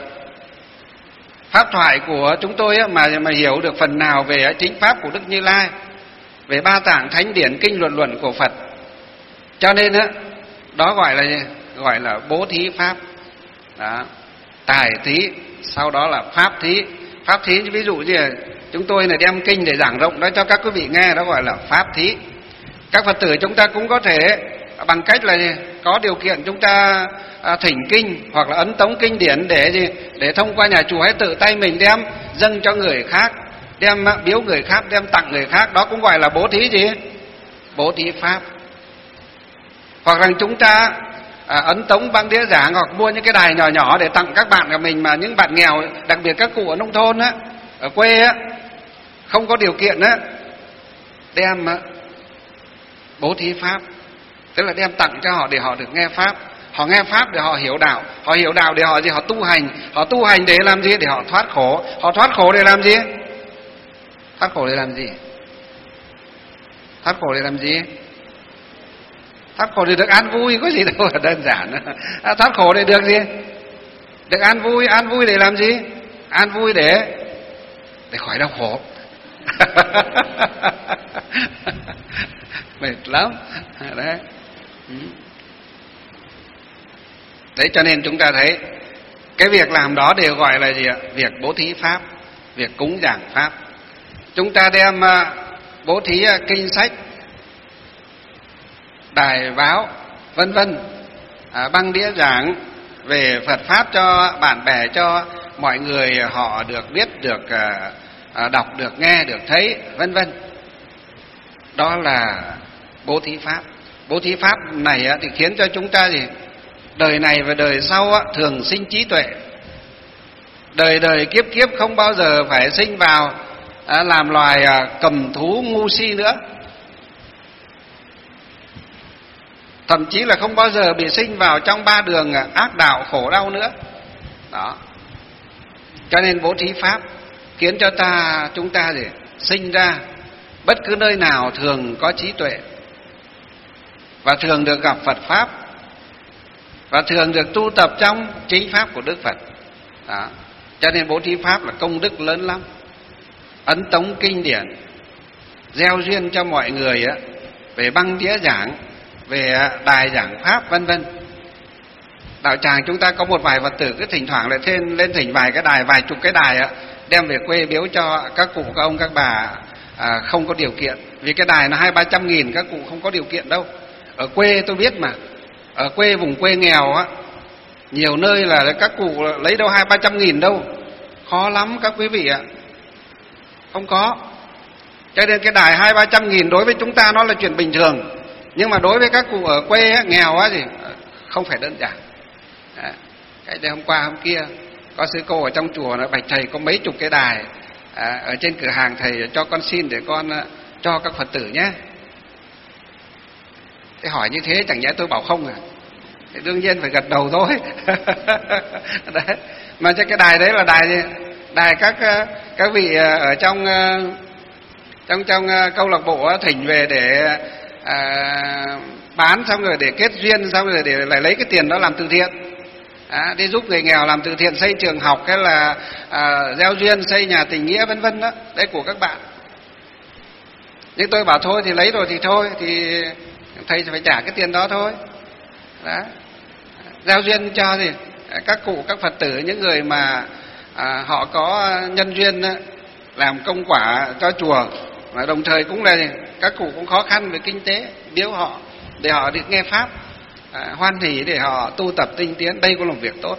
pháp thoại của chúng tôi mà hiểu được phần nào về chính pháp của Đức Như Lai, về ba tạng thánh điển kinh luận của Phật. Cho nên đó gọi là bố thí pháp. Đó. Tài thí, sau đó là pháp thí. Pháp thí ví dụ như chúng tôi này đem kinh để giảng rộng đó cho các quý vị nghe, đó gọi là pháp thí. Các Phật tử chúng ta cũng có thể bằng cách là có điều kiện chúng ta thỉnh kinh hoặc là ấn tống kinh điển để thông qua nhà chùa, hay tự tay mình đem dâng cho người khác, đem biếu người khác, đem tặng người khác, đó cũng gọi là bố thí gì? Bố thí pháp. Hoặc là chúng ta ấn tống băng đĩa giảng, hoặc mua những cái đài nhỏ nhỏ để tặng các bạn của mình, mà những bạn nghèo, đặc biệt các cụ ở nông thôn ở quê không có điều kiện đem bố thí pháp, tức là đem tặng cho họ để họ được nghe pháp. Họ nghe pháp để họ hiểu đạo, họ hiểu đạo để họ họ tu hành, họ tu hành để làm gì? Để họ thoát khổ. Họ thoát khổ để làm gì? Thoát khổ để làm gì? Thoát khổ để làm gì? Thoát khổ để được an vui, có gì đâu là đơn giản. Thoát khổ để được gì? Được an vui để làm gì? An vui để khỏi đau khổ. Mệt lắm. Đấy. Đấy, cho nên chúng ta thấy cái việc làm đó đều gọi là gì ạ? Việc bố thí pháp, việc cúng dường pháp. Chúng ta đem bố thí kinh sách, đài báo vân vân, băng đĩa giảng về Phật pháp cho bạn bè, cho mọi người họ được biết, được đọc, được nghe, được thấy vân vân. Đó là bố thí pháp. Bố thí pháp này thì khiến cho chúng ta gì? Đời này và đời sau thường sinh trí tuệ. Đời đời kiếp kiếp không bao giờ phải sinh vào làm loài cầm thú ngu si nữa. Thậm chí là không bao giờ bị sinh vào trong ba đường ác đạo khổ đau nữa. Đó. Cho nên bố thí pháp khiến cho chúng ta để sinh ra bất cứ nơi nào thường có trí tuệ, và thường được gặp Phật pháp, và thường được tu tập trong chính pháp của Đức Phật. Đó. Cho nên bố thí pháp là công đức lớn lắm. Ấn tống kinh điển, gieo duyên cho mọi người về băng đĩa giảng, về đài giảng pháp vân vân. Đạo tràng chúng ta có một vài Phật tử cứ thỉnh thoảng lại lên thỉnh vài cái đài, vài chục cái đài đem về quê biếu cho các cụ, các ông, các bà không có điều kiện. Vì cái đài nó 200-300 nghìn, các cụ không có điều kiện đâu. Ở quê tôi biết mà, ở quê vùng quê nghèo nhiều nơi là các cụ lấy đâu 200-300 nghìn đâu, khó lắm các quý vị ạ. Không có. Cho nên cái đài 200-300 nghìn đối với chúng ta nó là chuyện bình thường, nhưng mà đối với các cụ ở quê nghèo thì không phải đơn giản. Cái đây hôm qua hôm kia có sư cô ở trong chùa nó bạch thầy có mấy chục cái đài ở trên cửa hàng, thầy cho con xin để con cho các Phật tử nhé. Thế hỏi như thế chẳng nhẽ tôi bảo không à? Thì đương nhiên phải gật đầu thôi. Đấy. Mà cái đài đấy là đài gì? Đài các vị ở trong câu lạc bộ thỉnh về để bán, xong rồi để kết duyên, xong rồi để lại lấy cái tiền đó làm từ thiện, đi giúp người nghèo, làm từ thiện, xây trường học, hay là gieo duyên xây nhà tình nghĩa vân vân. Đó đấy của các bạn. Nhưng tôi bảo thôi thì lấy rồi thì thôi, thì thầy phải trả cái tiền đó thôi. Đó. Gieo duyên cho thì các cụ, các Phật tử, những người mà họ có nhân duyên làm công quả cho chùa, và đồng thời cũng là các cụ cũng khó khăn về kinh tế, biếu họ để họ được nghe pháp, hoan hỷ để họ tu tập tinh tiến. Đây cũng là một việc tốt.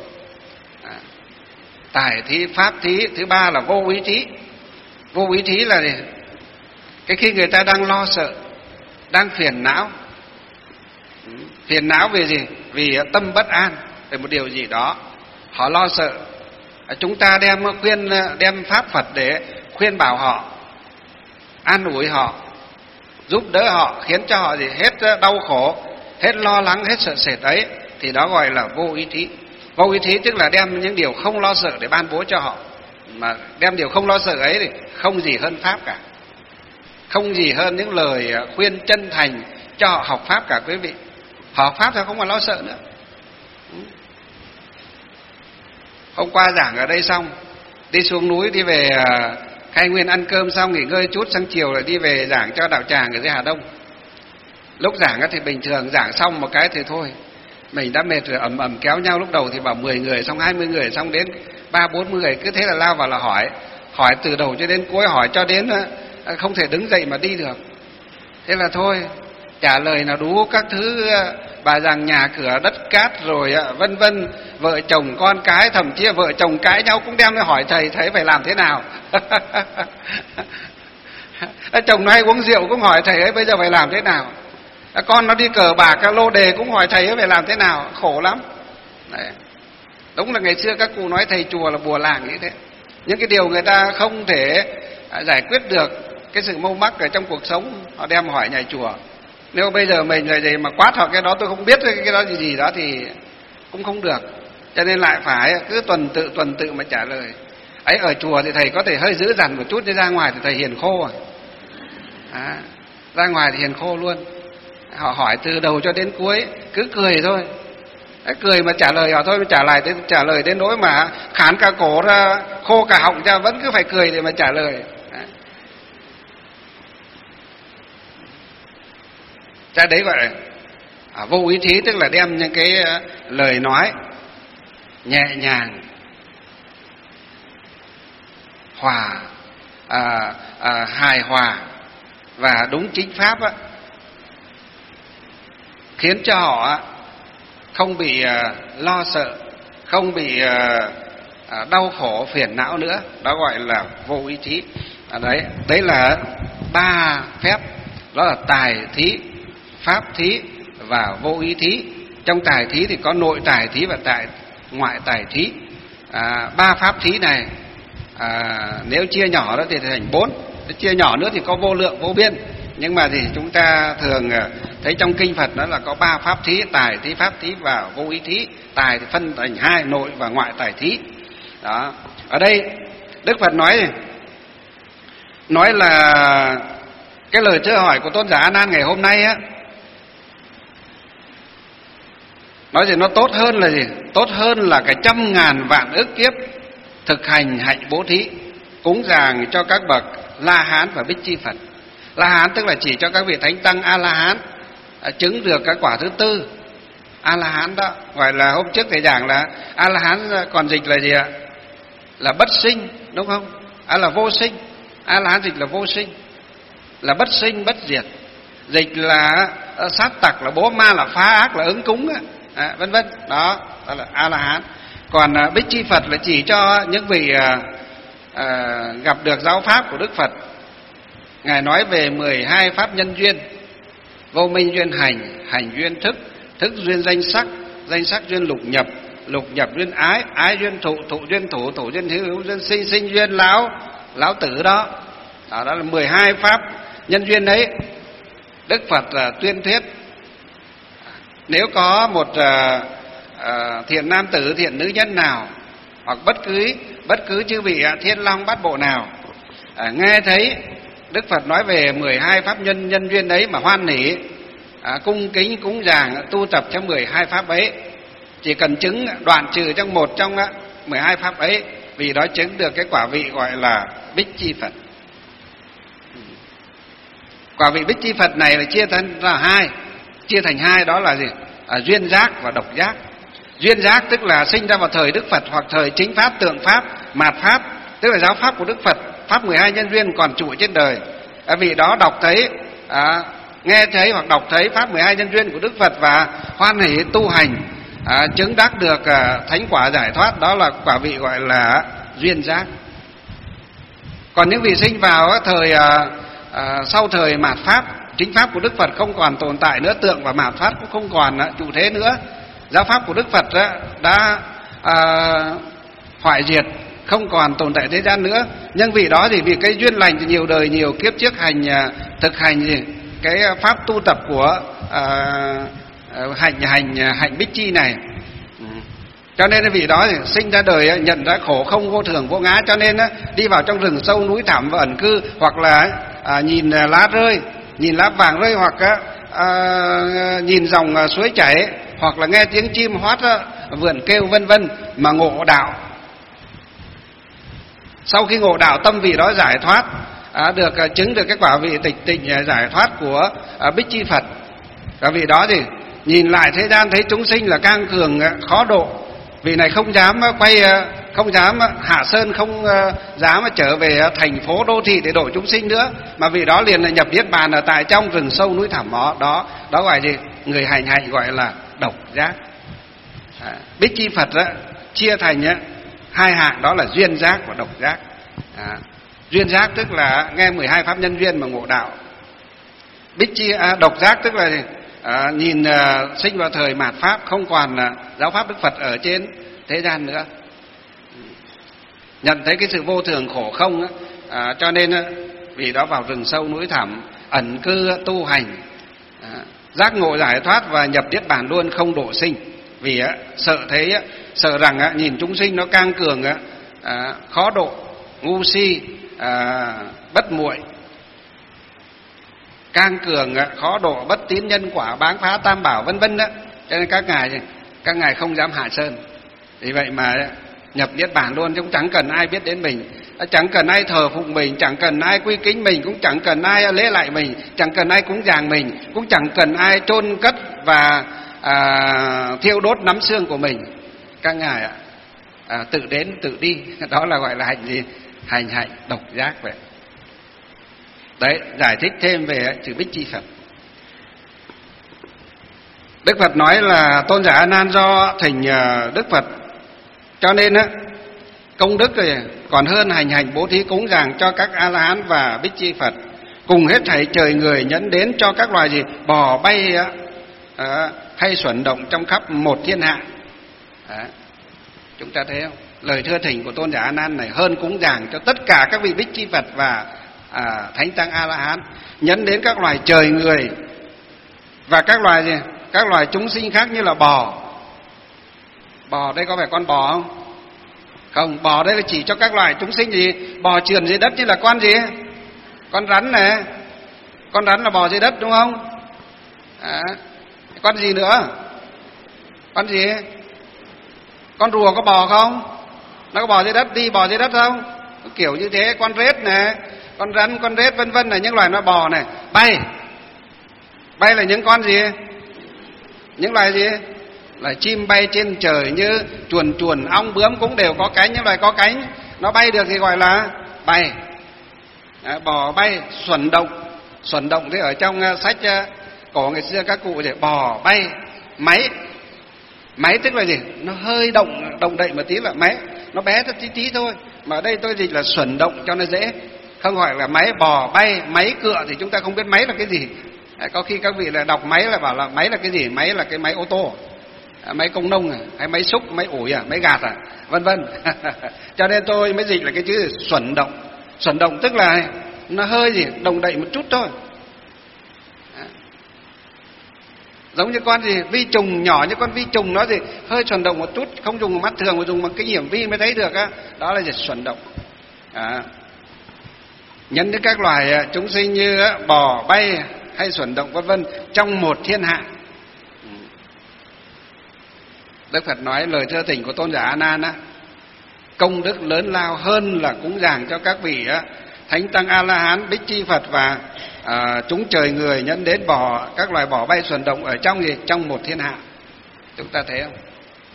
Tài thí, pháp thí. Thứ ba là vô ý thí. Vô ý thí là gì? Cái khi người ta đang lo sợ, đang phiền não. Phiền não về gì? Vì tâm bất an về một điều gì đó, họ lo sợ. Chúng ta đem pháp Phật để khuyên bảo họ, an ủi họ, giúp đỡ họ, khiến cho họ gì hết đau khổ, hết lo lắng, hết sợ sệt ấy, thì đó gọi là vô ý thí. Vô ý thí tức là đem những điều không lo sợ để ban bố cho họ. Mà đem điều không lo sợ ấy thì không gì hơn pháp cả, không gì hơn những lời khuyên chân thành cho họ học pháp cả quý vị. Họ học pháp thì không còn lo sợ nữa. Hôm qua giảng ở đây xong, đi xuống núi, đi về Khai Nguyên ăn cơm xong nghỉ ngơi chút, sang chiều lại đi về giảng cho đạo tràng ở dưới Hà Đông. Lúc giảng thì bình thường giảng xong một cái thì thôi, mình đã mệt rồi, ầm kéo nhau. Lúc đầu thì bảo 10 người, xong 20 người, xong đến 30-40 người, cứ thế là lao vào là hỏi từ đầu cho đến cuối, hỏi cho đến không thể đứng dậy mà đi được. Thế là thôi, trả lời nào đủ các thứ bà rằng nhà cửa đất cát rồi vân vân, vợ chồng con cái, thậm chí vợ chồng cãi nhau cũng đem đi hỏi thầy, thấy phải làm thế nào. Chồng nó hay uống rượu cũng hỏi thầy ấy bây giờ phải làm thế nào. Con nó đi cờ bạc lô đề cũng hỏi thầy ấy phải làm thế nào. Khổ lắm. Đấy. Đúng là ngày xưa các cụ nói thầy chùa là bùa làng như thế. Những cái điều người ta không thể giải quyết được cái sự mâu mắc ở trong cuộc sống, họ đem hỏi nhà chùa. Nếu bây giờ mình rồi mà quát họ cái đó tôi không biết cái đó gì đó thì cũng không được. Cho nên lại phải cứ tuần tự mà trả lời. Ấy ở chùa thì thầy có thể hơi dữ dằn một chút, nhưng ra ngoài thì thầy hiền khô ra ngoài thì hiền khô luôn. Họ hỏi từ đầu cho đến cuối cứ cười thôi. Cười mà trả lời họ thôi, trả lời đến nỗi mà khán cả cổ ra, khô cả họng ra, vẫn cứ phải cười để mà trả lời. Ra đấy gọi là vô ý thí, tức là đem những cái lời nói nhẹ nhàng, hài hòa và đúng chính pháp á, khiến cho họ không bị lo sợ, không bị đau khổ phiền não nữa. Đó gọi là vô ý thí. Đấy là 3 phép, đó là tài thí, pháp thí và vô ý thí. Trong tài thí thì có nội tài thí và ngoại tài thí. 3 pháp thí này nếu chia nhỏ đó thì thành 4, chia nhỏ nữa thì có vô lượng vô biên. Nhưng mà thì chúng ta thường thấy trong kinh Phật đó là có 3 pháp thí: tài thí, pháp thí và vô ý thí. Tài thì phân thành 2, nội và ngoại tài thí. Đó. Ở đây Đức Phật nói là cái lời thưa hỏi của tôn giả A Nan ngày hôm nay á, nói gì nó tốt hơn là gì? Tốt hơn là cái 100.000 vạn ức kiếp thực hành hạnh bố thí, cúng dường cho các bậc La Hán và Bích Chi Phật. La Hán tức là chỉ cho các vị thánh tăng A La Hán chứng được cái quả thứ 4. A La Hán đó gọi là, hôm trước thầy giảng là A La Hán còn dịch là gì ạ? Là bất sinh, đúng không? Là vô sinh. A La Hán dịch là vô sinh, là bất sinh bất diệt. Dịch là sát tặc, là bố ma, là phá ác, là ứng cúng, vân vân. Đó là A La Hán. Còn Bích Chi Phật là chỉ cho những vị gặp được giáo pháp của Đức Phật. Ngài nói về 12 pháp nhân duyên: vô minh duyên hành, hành duyên thức, thức duyên danh sắc duyên lục nhập duyên ái duyên thụ duyên thủ duyên hữu duyên sinh duyên lão tử. Đó là 12 pháp nhân duyên đấy. Đức Phật tuyên thuyết nếu có một thiện nam tử, thiện nữ nhân nào, hoặc bất cứ chư vị thiên long bát bộ nào nghe thấy Đức Phật nói về 12 pháp nhân duyên đấy mà hoan hỷ, cung kính cúng dường tu tập trong 12 pháp ấy, chỉ cần chứng đoạn trừ trong một trong 12 pháp ấy, vì đó chứng được cái quả vị gọi là Bích Chi Phật. Quả vị Bích Chi Phật này là chia thành hai, đó là gì? Duyên giác và độc giác. Duyên giác tức là sinh ra vào thời Đức Phật hoặc thời chính pháp, tượng pháp, mạt pháp, tức là giáo pháp của Đức Phật, pháp 12 nhân duyên còn trụ trên đời. Vì đó đọc thấy nghe thấy hoặc đọc thấy pháp 12 nhân duyên của Đức Phật và hoan hỷ tu hành, chứng đắc được thánh quả giải thoát, đó là quả vị gọi là duyên giác. Còn những vị sinh vào thời sau thời mạt pháp, chính pháp của Đức Phật không còn tồn tại nữa, tượng và mạt pháp cũng không còn trụ thế nữa, giáo pháp của Đức Phật đã hoại diệt, không còn tồn tại thế gian nữa. Nhưng vị đó thì vì cái duyên lành nhiều đời nhiều kiếp trước thực hành cái pháp tu tập của hạnh Bích Chi này, cho nên vị đó thì sinh ra đời nhận ra khổ không vô thường vô ngã, cho nên đi vào trong rừng sâu núi thẳm và ẩn cư, hoặc là nhìn lá rơi, nhìn lá vàng rơi, hoặc nhìn dòng suối chảy, hoặc là nghe tiếng chim hót vượn kêu vân vân mà ngộ đạo. Sau khi ngộ đạo, tâm vị đó giải thoát, được chứng được cái quả vị tịch tịnh giải thoát của Bích Chi Phật. Và vị đó thì nhìn lại thế gian thấy chúng sinh là cang cường khó độ, vị này không dám không dám hạ sơn, không dám trở về thành phố đô thị để độ chúng sinh nữa, mà vị đó liền là nhập niết bàn ở tại trong rừng sâu núi thẳm đó gọi gì? Người hành hạnh gọi là độc giác. Bích Chi Phật chia thành hai hạng, đó là duyên giác và độc giác. Duyên giác tức là nghe 12 pháp nhân duyên mà ngộ đạo. Độc giác tức là nhìn sinh vào thời mạt pháp, không còn giáo pháp Đức Phật ở trên thế gian nữa, nhận thấy cái sự vô thường khổ không, cho nên vì đó vào rừng sâu núi thẳm ẩn cư tu hành, giác ngộ giải thoát và nhập niết bàn luôn, không độ sinh. Vì sợ rằng nhìn chúng sinh nó cang cường, khó độ, ngu si, bất muội, cang cường, khó độ, bất tín, nhân quả, báng phá tam bảo vân vân đó, cho nên các ngài không dám hạ sơn. Vì vậy mà nhập niết bàn luôn, chứ cũng chẳng cần ai biết đến mình, chẳng cần ai thờ phụng mình, chẳng cần ai quy kính mình, cũng chẳng cần ai lễ lại mình, chẳng cần ai cúng dường mình, cũng chẳng cần ai chôn cất và thiêu đốt nắm xương của mình. Các ngài tự đến tự đi, đó là gọi là hành gì? Hành hạnh độc giác vậy. Đấy, giải thích thêm về chữ Bích Chi Phật. Đức Phật nói là tôn giả A Nan do thỉnh Đức Phật, cho nên công đức thì còn hơn hành bố thí cúng dường cho các A La Hán và Bích Chi Phật, cùng hết thảy trời người nhẫn đến cho các loài gì bò bay hay xuẩn động trong khắp một thiên hạ. Chúng ta thấy không? Lời thưa thỉnh của tôn giả A Nan này hơn cúng dường cho tất cả các vị Bích Chi Phật và thánh tăng A La Hán, nhẫn đến các loài trời người và các loài gì? Các loài chúng sinh khác như là bò. Bò đây có phải con bò không? Không, bò đây là chỉ cho các loài chúng sinh gì? Bò trườn dưới đất như là con gì? Con rắn này. Con rắn là bò dưới đất đúng không? Con gì nữa? Con gì? Con rùa có bò không? Nó có bò dưới đất, đi bò dưới đất không? Kiểu như thế. Con rết này, con rắn, con rết vân vân là những loài nó bò này. Bay là những con gì? Những loài gì? Là chim bay trên trời như chuồn, ong bướm cũng đều có cánh. Những loài có cánh nó bay được thì gọi là bay. Bò bay, xuẩn động thì ở trong sách cổ ngày xưa các cụ thì bò bay. Máy tức là gì? Nó hơi động đậy một tí là máy, nó bé rất tí thôi. Mà ở đây tôi dịch là xuẩn động cho nó dễ, không gọi là máy bò bay. Máy cựa thì chúng ta không biết máy là cái gì. Có khi các vị là đọc máy là bảo là máy là cái gì? Máy là cái máy ô tô, máy công nông hay máy xúc, máy ủi máy gạt vân vân. Cho nên tôi mới dịch là cái chữ xuẩn động. Xuẩn động tức là nó hơi gì động đậy một chút thôi. Giống như con gì vi trùng nhỏ, như con vi trùng nó thì hơi xuẩn động một chút, không dùng mắt thường mà dùng bằng cái hiểm vi mới thấy được đó là gì? Xuẩn động. Nhân đến các loài chúng sinh như bò bay hay xuẩn động vân vân trong một thiên hạ. Đức Phật nói lời thưa thỉnh của tôn giả A Nan công đức lớn lao hơn là cúng dường cho các vị thánh tăng A La Hán, Bích Chi Phật và chúng trời người nhẫn đến các loài bò bay xuẩn động ở trong gì? Trong một thiên hạ. Chúng ta thấy không?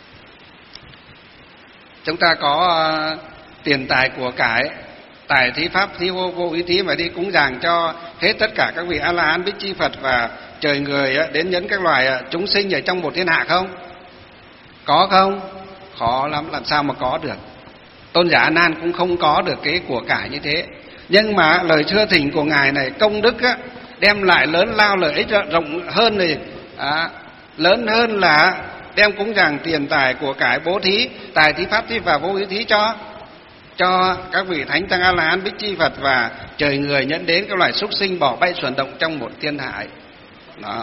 Chúng ta có tiền tài của cải, tài thí pháp thí vô ý thí mà đi cúng dường cho hết tất cả các vị A La Hán, Bích Chi Phật và trời người đến nhấn các loài chúng sinh ở trong một thiên hạ không? Có không? Khó lắm, làm sao mà có được. Tôn giả A Nan cũng không có được cái của cải như thế. Nhưng mà lời thưa thỉnh của ngài này công đức đem lại lớn lao lợi ích rộng hơn này, lớn hơn là đem cúng dường tiền tài của cải bố thí, tài thí, pháp thí và vô ý thí cho các vị thánh tăng A La Hán, Bích Chi Phật và trời người nhận đến các loài súc sinh bỏ bay chuyển động trong một thiên hạ ấy. Đó.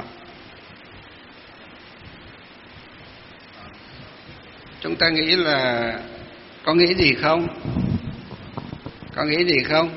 Chúng ta nghĩ là có nghĩ gì không? Có nghĩ gì không?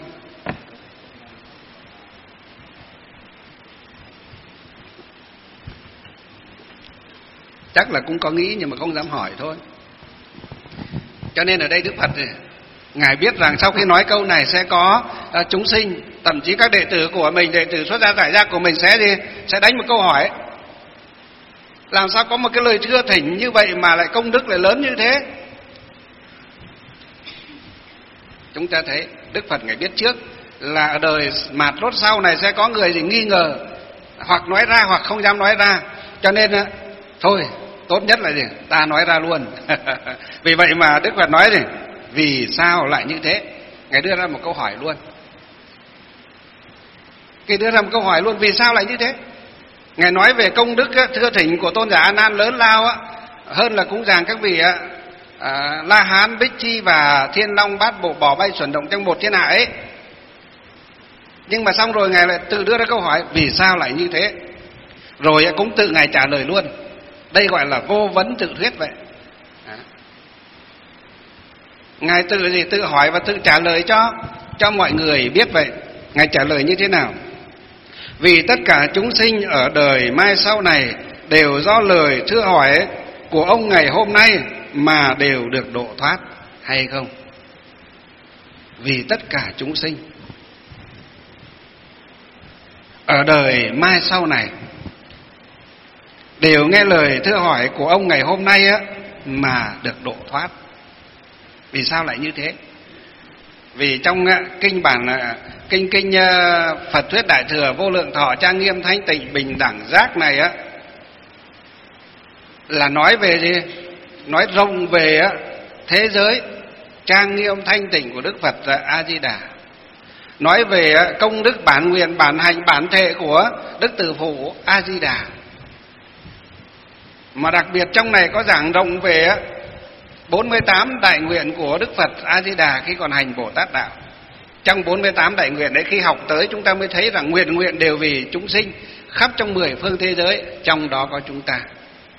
Chắc là cũng có nghĩ nhưng mà không dám hỏi thôi. Cho nên ở đây Đức Phật ngài biết rằng sau khi nói câu này sẽ có chúng sinh, thậm chí các đệ tử của mình, đệ tử xuất gia giải giác của mình sẽ đánh một câu hỏi: làm sao có một cái lời thưa thỉnh như vậy mà lại công đức lại lớn như thế? Chúng ta thấy Đức Phật ngài biết trước là ở đời mạt rốt sau này sẽ có người gì nghi ngờ, hoặc nói ra hoặc không dám nói ra, cho nên thôi tốt nhất là gì? Ta nói ra luôn. Vì vậy mà Đức Phật nói gì? Vì sao lại như thế? Ngài đưa ra một câu hỏi luôn. Ngài đưa ra một câu hỏi luôn, vì sao lại như thế? Ngài nói về công đức thưa thỉnh của tôn giả A Nan lớn lao hơn là cúng dường các vị La Hán, Bích Chi và Thiên Long Bát Bộ bỏ bay chuyển động trong một thiên hạ ấy. Nhưng mà xong rồi ngài lại tự đưa ra câu hỏi vì sao lại như thế, rồi cũng tự ngài trả lời luôn. Đây gọi là vô vấn tự thuyết vậy. Ngài tự hỏi và tự trả lời cho mọi người biết vậy. Ngài trả lời như thế nào? Vì tất cả chúng sinh ở đời mai sau này đều do lời thưa hỏi của ông ngày hôm nay mà đều được độ thoát, hay không? Vì tất cả chúng sinh ở đời mai sau này đều nghe lời thưa hỏi của ông ngày hôm nay mà được độ thoát. Vì sao lại như thế? Vì trong kinh Phật thuyết Đại Thừa Vô Lượng Thọ Trang Nghiêm Thanh Tịnh Bình Đẳng Giác này là nói về gì? Nói rộng về thế giới trang nghiêm thanh tịnh của Đức Phật A Di Đà, nói về công đức bản nguyện, bản hành, bản thể của Đức Từ Phụ A Di Đà. Mà đặc biệt trong này có giảng rộng về 48 đại nguyện của Đức Phật A Di Đà khi còn hành Bồ Tát đạo. Trong 48 đại nguyện đấy, khi học tới chúng ta mới thấy rằng nguyện đều vì chúng sinh khắp trong 10 phương thế giới, trong đó có chúng ta.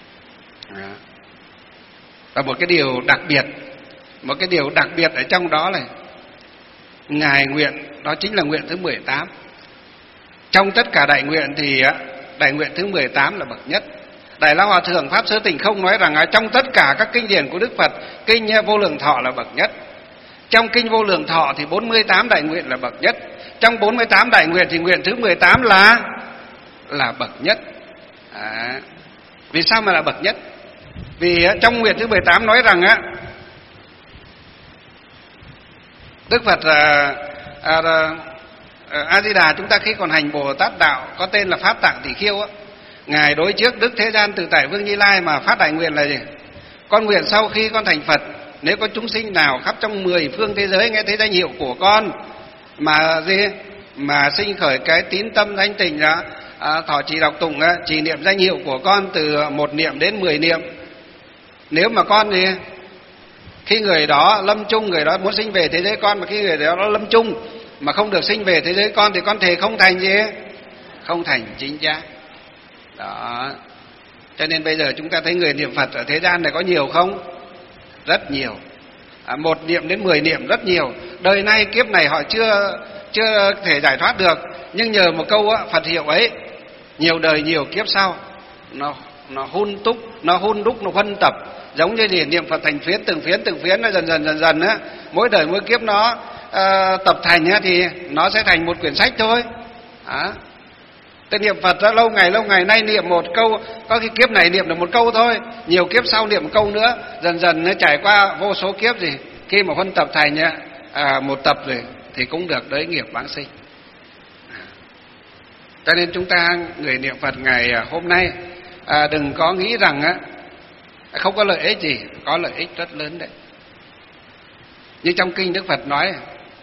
Và một cái điều đặc biệt ở trong đó là ngài nguyện, đó chính là nguyện thứ 18. Trong tất cả đại nguyện thì đại nguyện thứ 18 là bậc nhất. Đại Lão Hòa Thượng Pháp Sơ Tịnh Không nói rằng trong tất cả các kinh điển của Đức Phật, kinh Vô Lượng Thọ là bậc nhất. Trong kinh Vô Lượng Thọ thì 48 đại nguyện là bậc nhất. Trong 48 đại nguyện thì nguyện thứ 18 là bậc nhất. Vì sao mà là bậc nhất? Vì trong nguyện thứ 18 nói rằng Đức Phật A Di Đà chúng ta khi còn hành Bồ Tát đạo có tên là Pháp Tạng Tỷ Khiêu ngài đối trước Đức Thế Gian Tự Tại Vương Như Lai mà phát đại nguyện là gì? Con nguyện sau khi con thành Phật, nếu có chúng sinh nào khắp trong 10 phương thế giới nghe thấy danh hiệu của con mà sinh khởi cái tín tâm thanh tịnh thọ trì đọc tụng trì niệm danh hiệu của con từ 1 niệm đến 10 niệm, nếu mà con thì khi người đó lâm chung, người đó muốn sinh về thế giới con, mà khi người đó lâm chung mà không được sinh về thế giới con thì con thề không thành gì? Không thành chính giác. Đó. Cho nên bây giờ chúng ta thấy người niệm Phật ở thế gian này có nhiều không? Rất nhiều. 1 niệm đến 10 niệm rất nhiều. Đời nay kiếp này họ chưa thể giải thoát được, nhưng nhờ một câu Phật hiệu ấy, nhiều đời nhiều kiếp sau nó hun đúc, nó phân tập, giống như gì niệm Phật thành phiến, từng phiến nó dần dần mỗi đời mỗi kiếp nó tập thành thì nó sẽ thành một quyển sách thôi. Tôi niệm Phật đã lâu ngày nay niệm một câu, có cái kiếp này niệm được một câu thôi, nhiều kiếp sau niệm một câu nữa, dần nó trải qua vô số kiếp gì, khi mà phân tập thành một tập rồi thì cũng được đới nghiệp vãng sinh. Cho nên chúng ta người niệm Phật ngày hôm nay đừng có nghĩ rằng không có lợi ích gì, có lợi ích rất lớn đấy. Như trong kinh Đức Phật nói,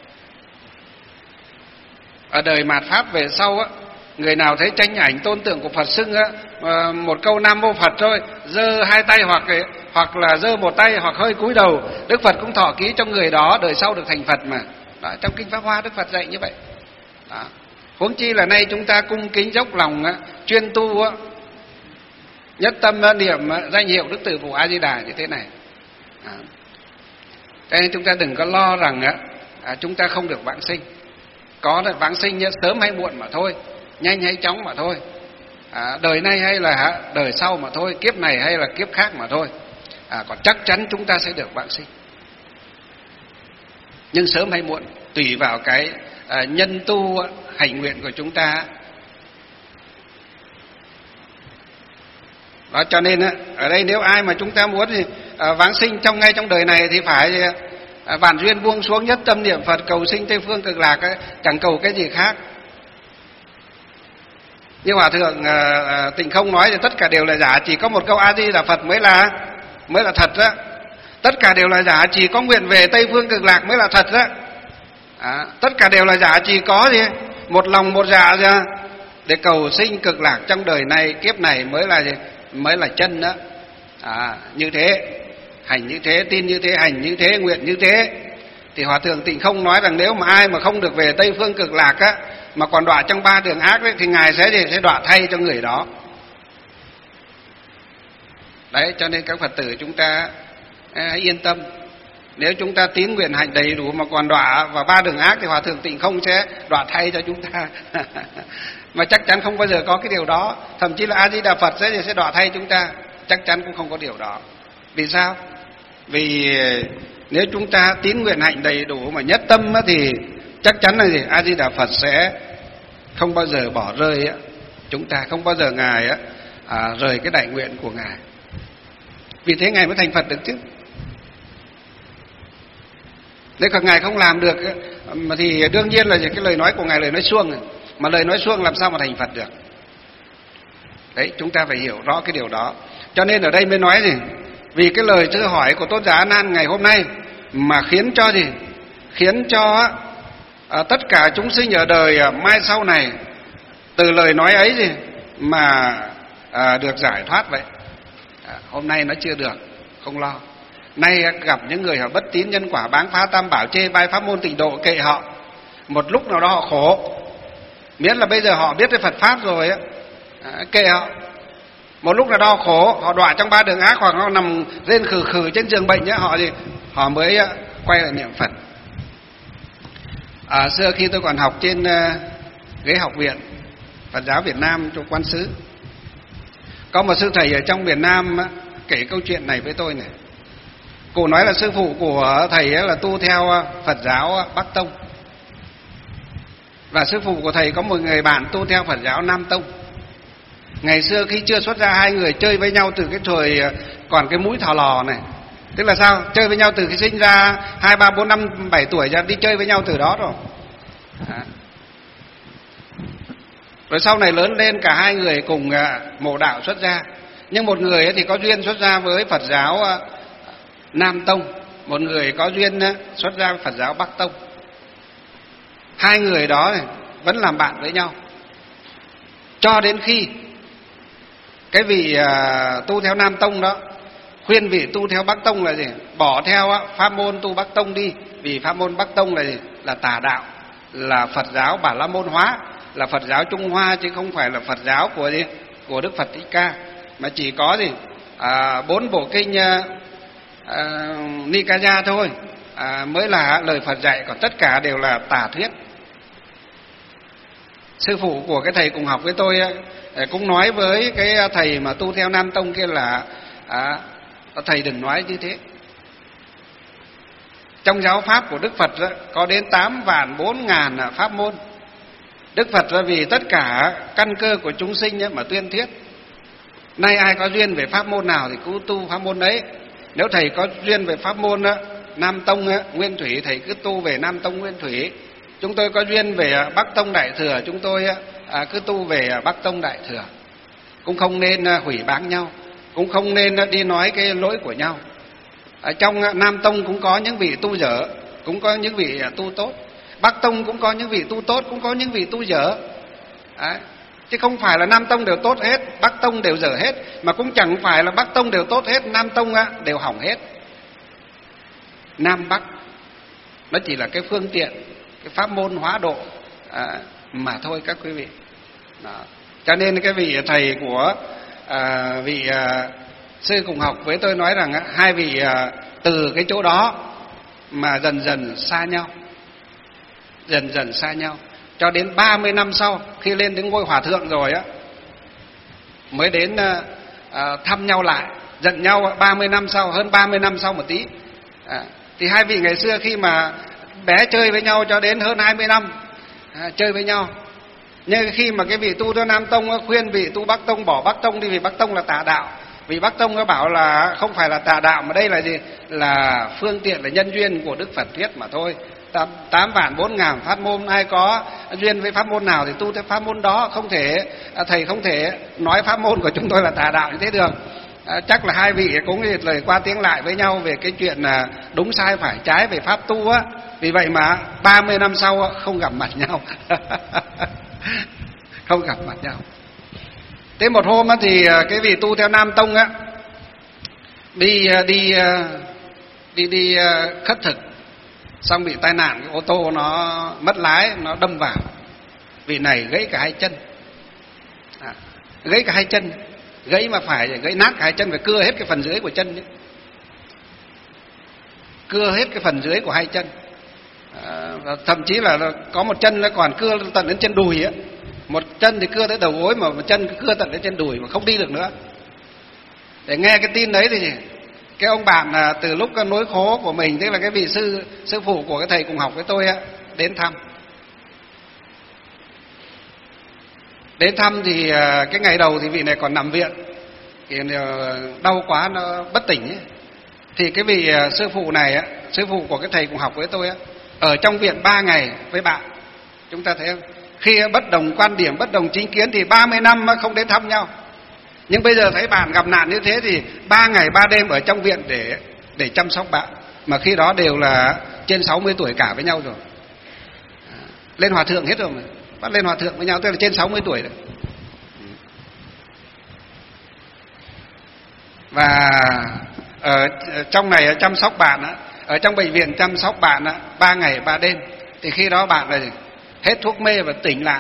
ở đời mạt Pháp về sau người nào thấy tranh ảnh tôn tượng của Phật xưng một câu Nam Mô Phật thôi, giơ hai tay hoặc là giơ một tay hoặc hơi cúi đầu, Đức Phật cũng thọ ký cho người đó đời sau được thành Phật mà. Đó, trong kinh Pháp Hoa Đức Phật dạy như vậy. Đó. Huống chi là nay chúng ta cung kính dốc lòng chuyên tu nhất tâm niệm danh hiệu Đức Từ Phụ A Di Đà như thế này. Cho nên chúng ta đừng có lo rằng chúng ta không được vãng sinh. Có là vãng sinh sớm hay muộn mà thôi, nhanh hay chóng mà thôi, đời này hay là đời sau mà thôi, kiếp này hay là kiếp khác mà thôi. Còn chắc chắn chúng ta sẽ được vãng sinh, nhưng sớm hay muộn tùy vào cái nhân tu hành nguyện của chúng ta. Đó, cho nên ở đây nếu ai mà chúng ta muốn thì vãng sinh ngay trong đời này thì phải vạn duyên buông xuống, nhất tâm niệm Phật, cầu sinh Tây Phương Cực Lạc, chẳng cầu cái gì khác. Như Hòa Thượng Tịnh Không nói thì tất cả đều là giả, chỉ có một câu A Di Đà Phật mới là thật đó. Tất cả đều là giả, chỉ có nguyện về Tây Phương Cực Lạc mới là thật đó. Tất cả đều là giả, chỉ có gì một lòng một dạ ra để cầu sinh Cực Lạc trong đời này kiếp này mới là chân đó. Như thế, hành như thế, tin như thế, hành như thế, nguyện như thế. Thì Hòa Thượng Tịnh Không nói rằng nếu mà ai mà không được về Tây Phương Cực Lạc mà còn đọa trong ba đường ác đấy, thì Ngài sẽ đọa thay cho người đó. Đấy, cho nên các Phật tử chúng ta hãy yên tâm. Nếu chúng ta tín nguyện hành đầy đủ mà còn đọa vào ba đường ác thì Hòa Thượng Tịnh Không sẽ đọa thay cho chúng ta. Mà chắc chắn không bao giờ có cái điều đó. Thậm chí là A Di Đà Phật sẽ đọa thay chúng ta, chắc chắn cũng không có điều đó. Vì sao? Vì nếu chúng ta tín nguyện hạnh đầy đủ mà nhất tâm thì chắc chắn là gì? A Di Đà Phật sẽ không bao giờ bỏ rơi chúng ta, không bao giờ Ngài rời cái đại nguyện của Ngài. Vì thế Ngài mới thành Phật được chứ. Nếu cả Ngài không làm được mà thì đương nhiên là cái lời nói của Ngài lời nói suông, mà lời nói suông làm sao mà thành Phật được. Đấy, chúng ta phải hiểu rõ cái điều đó. Cho nên ở đây mới nói gì? Vì cái lời thưa hỏi của Tôn giả A Nan ngày hôm nay mà khiến cho gì? Khiến cho tất cả chúng sinh ở đời mai sau này từ lời nói ấy gì mà được giải thoát vậy. Hôm nay nó chưa được, không lo. Nay gặp những người họ bất tín nhân quả, báng phá tam bảo, chê bai pháp môn tịnh độ, kệ họ. Một lúc nào đó họ khổ, miễn là bây giờ họ biết cái Phật pháp rồi kệ họ. Một lúc nào đó họ khổ, họ đọa trong ba đường ác, hoặc họ nằm rên khử khử trên giường bệnh họ mới quay lại niệm Phật. Xưa khi tôi còn học trên ghế học viện Phật giáo Việt Nam trong Quan Xứ, có một sư thầy ở trong miền Nam kể câu chuyện này với tôi này. Cô nói là sư phụ của thầy là tu theo Phật giáo Bắc Tông, và sư phụ của thầy có một người bạn tu theo Phật giáo Nam Tông. Ngày xưa khi chưa xuất gia, hai người chơi với nhau từ cái thời còn cái mũi thò lò này. Tức là sao? Chơi với nhau từ khi sinh ra 2, 3, 4, 5, 7 tuổi ra, đi chơi với nhau từ đó rồi. Rồi sau này lớn lên cả hai người cùng mộ đạo xuất gia. Nhưng một người thì có duyên xuất gia với Phật giáo Nam Tông, một người có duyên xuất gia với Phật giáo Bắc Tông. Hai người đó này vẫn làm bạn với nhau, cho đến khi cái vị tu theo Nam Tông đó khuyên vị tu theo Bắc Tông là gì? Bỏ theo pháp môn tu Bắc Tông đi, vì pháp môn Bắc Tông là gì? Là tà đạo, là Phật giáo Bà La Môn hóa, là Phật giáo Trung Hoa, chứ không phải là Phật giáo của gì? Của Đức Phật Thích Ca, mà chỉ có gì? 4 bộ kinh Nikaya thôi mới là lời Phật dạy, còn tất cả đều là tà thuyết. Sư phụ của cái thầy cùng học với tôi cũng nói với cái thầy mà tu theo Nam Tông kia là thầy đừng nói như thế. Trong giáo pháp của Đức Phật có đến 8.400.000 pháp môn. Đức Phật vì tất cả căn cơ của chúng sinh mà tuyên thuyết. Nay ai có duyên về pháp môn nào thì cứ tu pháp môn đấy. Nếu thầy có duyên về pháp môn Nam Tông Nguyên Thủy, thầy cứ tu về Nam Tông Nguyên Thủy. Chúng tôi có duyên về Bắc Tông Đại Thừa, chúng tôi cứ tu về Bắc Tông Đại Thừa, cũng không nên hủy báng nhau, cũng không nên đi nói cái lỗi của nhau. Ở trong Nam Tông cũng có những vị tu dở, cũng có những vị tu tốt. Bắc Tông cũng có những vị tu tốt, cũng có những vị tu dở. Đấy. Chứ không phải là Nam Tông đều tốt hết, Bắc Tông đều dở hết, mà cũng chẳng phải là Bắc Tông đều tốt hết, Nam Tông đều hỏng hết. Nam Bắc nó chỉ là cái phương tiện, cái pháp môn hóa độ mà thôi các quý vị. Đó. Cho nên cái vị thầy của vị sư cùng học với tôi nói rằng hai vị từ cái chỗ đó mà dần dần xa nhau, dần dần xa nhau, cho đến 30 năm sau khi lên đến ngôi hòa thượng rồi mới đến thăm nhau lại, giận nhau 30 năm sau, hơn 30 năm sau một tí. Thì hai vị ngày xưa khi mà bé chơi với nhau cho đến hơn 20 năm chơi với nhau, nhưng khi mà cái vị tu theo Nam Tông khuyên vị tu Bắc Tông bỏ Bắc Tông đi vì Bắc Tông là tà đạo, vì Bắc Tông nó bảo là không phải là tà đạo mà đây là gì, là phương tiện, là nhân duyên của Đức Phật thuyết mà thôi. 8 vạn 4 ngàn pháp môn, ai có duyên với pháp môn nào thì tu theo pháp môn đó, không thể thầy không thể nói pháp môn của chúng tôi là tà đạo như thế được. Chắc là hai vị cũng lời qua tiếng lại với nhau về cái chuyện là đúng sai phải trái về pháp tu á, vì vậy mà 30 năm sau không gặp mặt nhau. Không gặp mặt nhau. Thế một hôm thì cái vị tu theo Nam Tông á đi khất thực, xong bị tai nạn, cái ô tô nó mất lái, nó đâm vào. Vị này gãy cả hai chân, gãy cả hai chân, gãy mà phải gãy nát cả hai chân, phải cưa hết cái phần dưới của chân ấy. Cưa hết cái phần dưới của hai chân, thậm chí là có một chân nó còn cưa tận đến chân đùi á, một chân thì cưa tới đầu gối, mà một chân cưa tận đến chân đùi mà không đi được nữa. Để nghe cái tin đấy thì cái ông bạn từ lúc cái nỗi khổ của mình, tức là cái vị sư phụ của cái thầy cùng học với tôi đến thăm. Đến thăm thì cái ngày đầu thì vị này còn nằm viện, thì đau quá nó bất tỉnh ấy. Thì cái vị sư phụ này sư phụ của cái thầy cùng học với tôi ở trong viện 3 ngày với bạn. Chúng ta thấy không? Khi bất đồng quan điểm, bất đồng chính kiến thì 30 năm mà không đến thăm nhau. Nhưng bây giờ thấy bạn gặp nạn như thế thì 3 ngày 3 đêm ở trong viện để chăm sóc bạn. Mà khi đó đều là trên 60 tuổi cả với nhau rồi. Lên hòa thượng hết rồi mà. Bắt lên hòa thượng với nhau, tức là trên 60 tuổi rồi. Và ở trong này chăm sóc bạn ở trong bệnh viện chăm sóc bạn 3 ngày 3 đêm. Thì khi đó bạn là hết thuốc mê và tỉnh lại.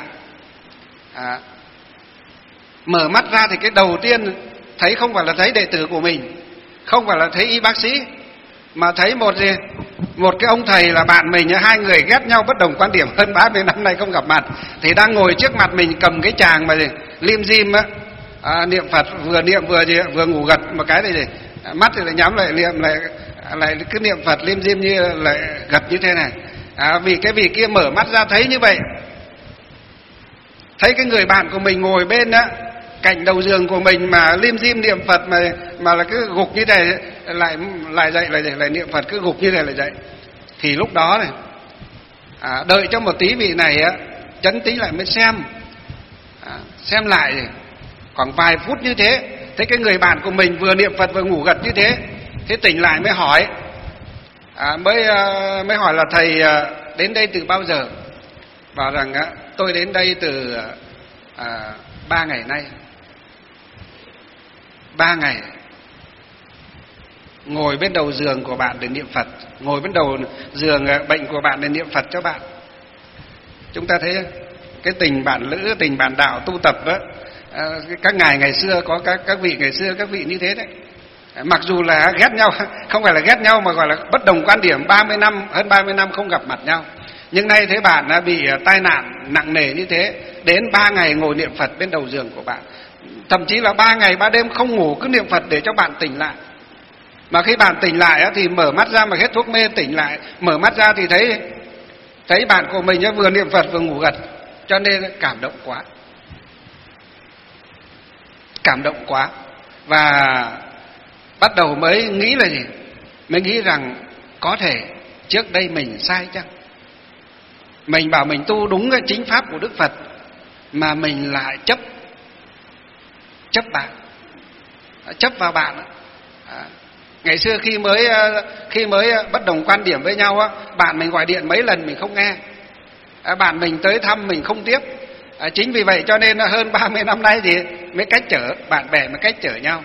Mở mắt ra thì cái đầu tiên thấy không phải là thấy đệ tử của mình, không phải là thấy y bác sĩ, mà thấy một cái ông thầy là bạn mình, hai người ghét nhau bất đồng quan điểm hơn 30 năm nay không gặp mặt, thì đang ngồi trước mặt mình cầm cái chàng mà lim dim niệm Phật, vừa niệm vừa ngủ gật một cái này mắt thì lại nhắm lại niệm lại cứ niệm Phật lim dim như lại gật như thế này. Vì cái vị kia mở mắt ra thấy như vậy, thấy cái người bạn của mình ngồi bên cạnh đầu giường của mình mà lim dim niệm Phật mà là cứ gục như này, lại dậy lại niệm Phật, cứ gục như này lại dậy. Thì lúc đó này đợi cho một tí vị này chấn tĩnh lại mới xem lại khoảng vài phút như thế, thấy cái người bạn của mình vừa niệm Phật vừa ngủ gật như thế, thế tỉnh lại mới hỏi, mới hỏi là thầy đến đây từ bao giờ? Bảo rằng tôi đến đây từ 3 ngày nay. 3 ngày ngồi bên đầu giường của bạn để niệm Phật, ngồi bên đầu giường bệnh của bạn để niệm Phật cho bạn. Chúng ta thấy cái tình bạn lữ, tình bạn đạo tu tập đó, các ngài ngày xưa có các vị ngày xưa các vị như thế đấy. Mặc dù là ghét nhau, không phải là ghét nhau mà gọi là bất đồng quan điểm, 30 năm, hơn 30 năm không gặp mặt nhau. Nhưng nay thấy bạn đã bị tai nạn nặng nề như thế, đến 3 ngày ngồi niệm Phật bên đầu giường của bạn, thậm chí là 3 ngày 3 đêm không ngủ, cứ niệm Phật để cho bạn tỉnh lại. Mà khi bạn tỉnh lại thì mở mắt ra mà hết thuốc mê tỉnh lại, mở mắt ra thì thấy bạn của mình vừa niệm Phật vừa ngủ gật, cho nên cảm động quá, cảm động quá. Và bắt đầu mới nghĩ là gì? Mới nghĩ rằng có thể trước đây mình sai chăng? Mình bảo mình tu đúng cái chính pháp của Đức Phật, mà mình lại chấp bạn, chấp vào bạn. Ngày xưa khi mới bất đồng quan điểm với nhau á, bạn mình gọi điện mấy lần mình không nghe, bạn mình tới thăm mình không tiếp. Chính vì vậy cho nên hơn 30 năm nay thì mới cách trở, bạn bè mới cách trở nhau.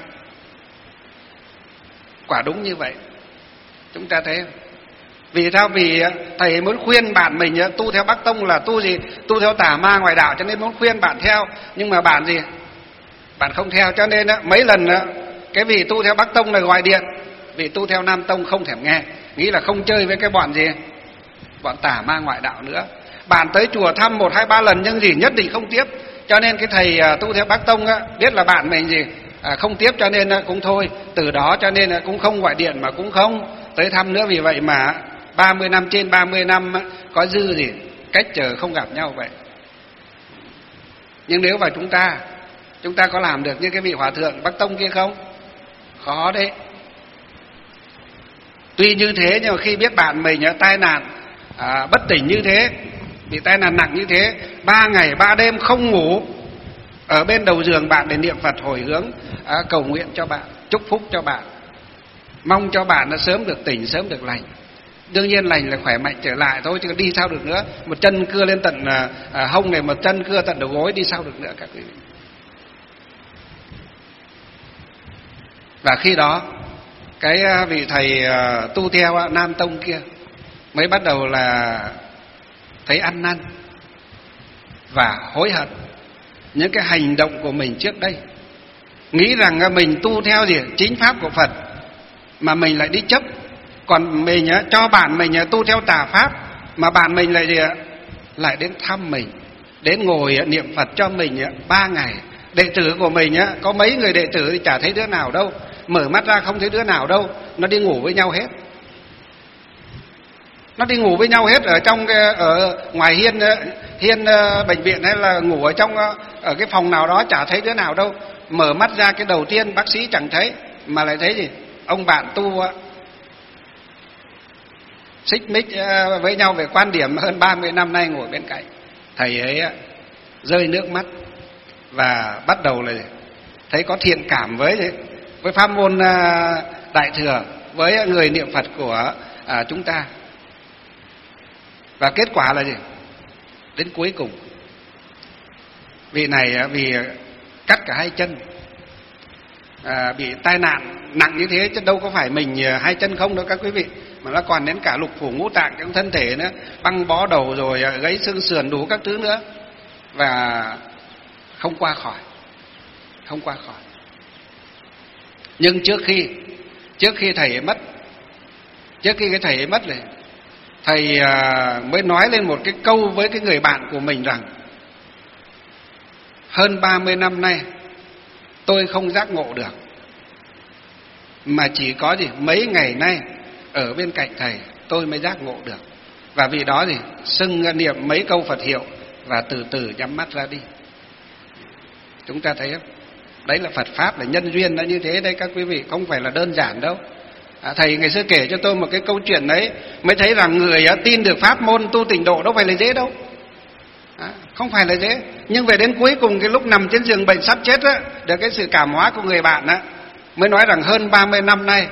Quả đúng như vậy. Chúng ta thấy không? Vì sao? Vì thầy muốn khuyên bạn mình tu theo Bắc Tông là tu gì? Tu theo tà ma ngoại đạo, cho nên muốn khuyên bạn theo. Nhưng mà bạn gì? Bạn không theo, cho nên mấy lần cái vị tu theo Bắc Tông này gọi điện, vì tu theo Nam Tông không thèm nghe, nghĩ là không chơi với cái bọn gì? Bọn tà ma ngoại đạo nữa. Bạn tới chùa thăm 1, 2, 3 lần nhưng gì nhất định không tiếp. Cho nên cái thầy tu theo Bắc Tông biết là bạn mình gì không tiếp, cho nên cũng thôi. Từ đó cho nên cũng không gọi điện mà cũng không tới thăm nữa. Vì vậy mà 30 năm, trên 30 năm có dư gì cách trở không gặp nhau vậy. Nhưng nếu mà chúng ta có làm được như cái vị hòa thượng Bắc Tông kia không? Khó đấy. Tuy như thế nhưng mà khi biết bạn mình tai nạn bất tỉnh như thế, bị tai nạn nặng như thế, 3 ngày 3 đêm không ngủ ở bên đầu giường bạn để niệm Phật hồi hướng, cầu nguyện cho bạn, chúc phúc cho bạn, mong cho bạn nó sớm được tỉnh, sớm được lành. Đương nhiên lành là khỏe mạnh trở lại thôi, chứ đi sao được nữa. Một chân cưa lên tận hông này, một chân cưa tận đầu gối, đi sao được nữa các quý vị. Và khi đó cái vị thầy tu theo Nam Tông kia mới bắt đầu là thấy ăn năn và hối hận những cái hành động của mình trước đây, nghĩ rằng mình tu theo gì chính pháp của Phật mà mình lại đi chấp. Còn mình cho bạn mình tu theo tà pháp, mà bạn mình lại đến thăm mình, đến ngồi niệm Phật cho mình 3 ngày. Đệ tử của mình có mấy người đệ tử thì chả thấy đứa nào đâu, mở mắt ra không thấy đứa nào đâu, nó đi ngủ với nhau hết. Nó đi ngủ với nhau hết ở trong ở ngoài hiên bệnh viện, hay là ngủ ở trong ở cái phòng nào đó, chả thấy đứa nào đâu. Mở mắt ra cái đầu tiên bác sĩ chẳng thấy, mà lại thấy gì? Ông bạn tu xích mích với nhau về quan điểm hơn 30 năm nay ngồi bên cạnh. Thầy ấy rơi nước mắt và bắt đầu là thấy có thiện cảm với pháp môn Đại Thừa, với người niệm Phật của chúng ta. Và kết quả là gì? Đến cuối cùng vị này vì cắt cả 2 chân, bị tai nạn nặng như thế, chứ đâu có phải mình 2 chân không đâu các quý vị, mà nó còn đến cả lục phủ ngũ tạng trong thân thể nữa, băng bó đầu rồi gãy xương sườn đủ các thứ nữa, và không qua khỏi. Nhưng trước khi thầy ấy mất, trước khi cái thầy ấy mất này, thầy mới nói lên một cái câu với cái người bạn của mình rằng: hơn 30 năm nay tôi không giác ngộ được, mà chỉ có mấy ngày nay ở bên cạnh thầy tôi mới giác ngộ được. Và vì đó xưng niệm mấy câu Phật hiệu và từ từ nhắm mắt ra đi. Chúng ta thấy không? Đấy là Phật Pháp, là nhân duyên nó như thế đấy các quý vị, không phải là đơn giản đâu. Thầy ngày xưa kể cho tôi một cái câu chuyện đấy, mới thấy rằng người tin được pháp môn tu tịnh độ đâu phải là dễ đâu. Không phải là dễ. Nhưng về đến cuối cùng, cái lúc nằm trên giường bệnh sắp chết được cái sự cảm hóa của người bạn mới nói rằng hơn 30 năm nay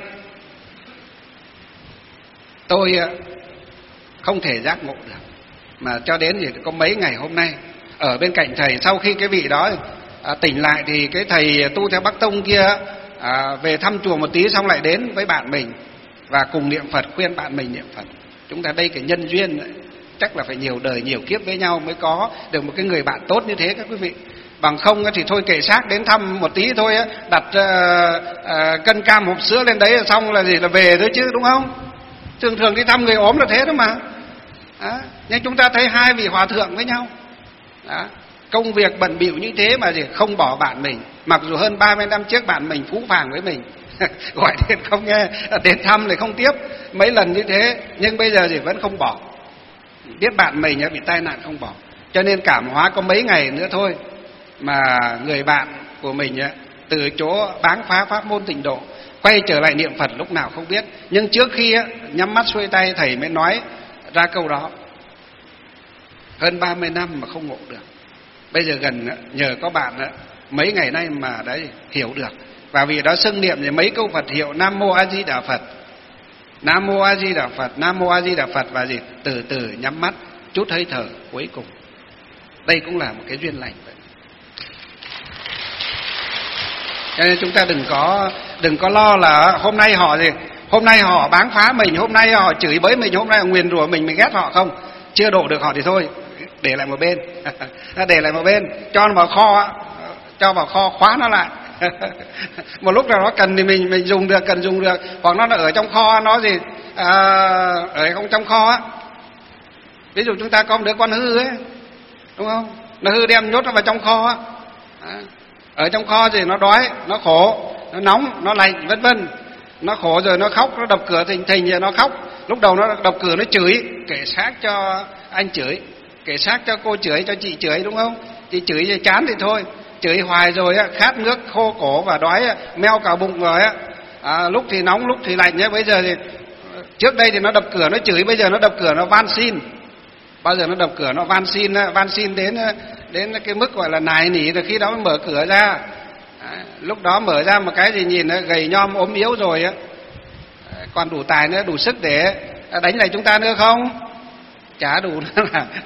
tôi không thể giác ngộ được, mà cho đến có mấy ngày hôm nay ở bên cạnh thầy. Sau khi cái vị đó tỉnh lại thì cái thầy tu theo Bắc Tông kia về thăm chùa một tí, xong lại đến với bạn mình và cùng niệm Phật, khuyên bạn mình niệm Phật. Chúng ta đây cái nhân duyên đấy, chắc là phải nhiều đời nhiều kiếp với nhau mới có được một cái người bạn tốt như thế các quý vị. Bằng không thì thôi kệ xác đến thăm một tí thôi, đặt cân cam hộp sữa lên đấy xong là là về thôi chứ, đúng không? Thường đi thăm người ốm là thế đó mà. Nhưng chúng ta thấy 2 vị hòa thượng với nhau, công việc bận bịu như thế mà không bỏ bạn mình. Mặc dù hơn 30 năm trước bạn mình phũ phàng với mình gọi điện không nghe, đến thăm lại không tiếp mấy lần như thế, nhưng bây giờ vẫn không bỏ. Biết bạn mình bị tai nạn không bỏ. Cho nên cảm hóa có mấy ngày nữa thôi mà người bạn của mình từ chỗ báng phá pháp môn tịnh độ quay trở lại niệm Phật lúc nào không biết. Nhưng trước khi nhắm mắt xuôi tay, thầy mới nói ra câu đó: hơn 30 năm mà không ngộ được. Bây giờ gần nhờ có bạn mấy ngày nay mà đấy hiểu được. Và vì đó xưng niệm thì mấy câu Phật hiệu Nam Mô A Di Đà Phật, Nam Mô A Di Đà Phật, Nam Mô A Di Đà Phật, và gì từ từ nhắm mắt chút hơi thở cuối cùng. Đây cũng là một cái duyên lành vậy. Cho nên chúng ta đừng có lo là hôm nay họ gì, hôm nay họ báng phá mình, hôm nay họ chửi bới mình, hôm nay họ nguyền rủa mình ghét họ không, chưa độ được họ thì thôi, để lại một bên. Để lại một bên, cho nó vào kho khóa nó lại. Một lúc nào nó cần thì mình dùng được, cần dùng được, hoặc nó ở trong kho, nó gì ở không trong kho á. Ví dụ chúng ta có một đứa con hư ấy, đúng không, nó hư đem nhốt nó vào trong kho á. Ở trong kho thì nó đói, nó khổ, nó nóng, nó lạnh, vân vân. Nó khổ rồi nó khóc, nó đập cửa thình rồi nó khóc. Lúc đầu nó đập cửa nó chửi, kể xác cho anh chửi, kể xác cho cô chửi, cho chị chửi, đúng không? Chị chửi rồi chán thì thôi, chửi hoài rồi á, khát nước khô cổ và đói meo cả bụng rồi á. Lúc thì nóng, lúc thì lạnh nhé. Bây giờ thì trước đây thì nó đập cửa nó chửi, bây giờ nó đập cửa nó van xin. Bao giờ nó đập cửa nó van xin đến cái mức gọi là nài nỉ, rồi khi đó mới mở cửa ra. Lúc đó mở ra một cái gì nhìn nó gầy nhom ốm yếu rồi á, còn đủ tài nữa, đủ sức để đánh lại chúng ta nữa không? Chả đủ nữa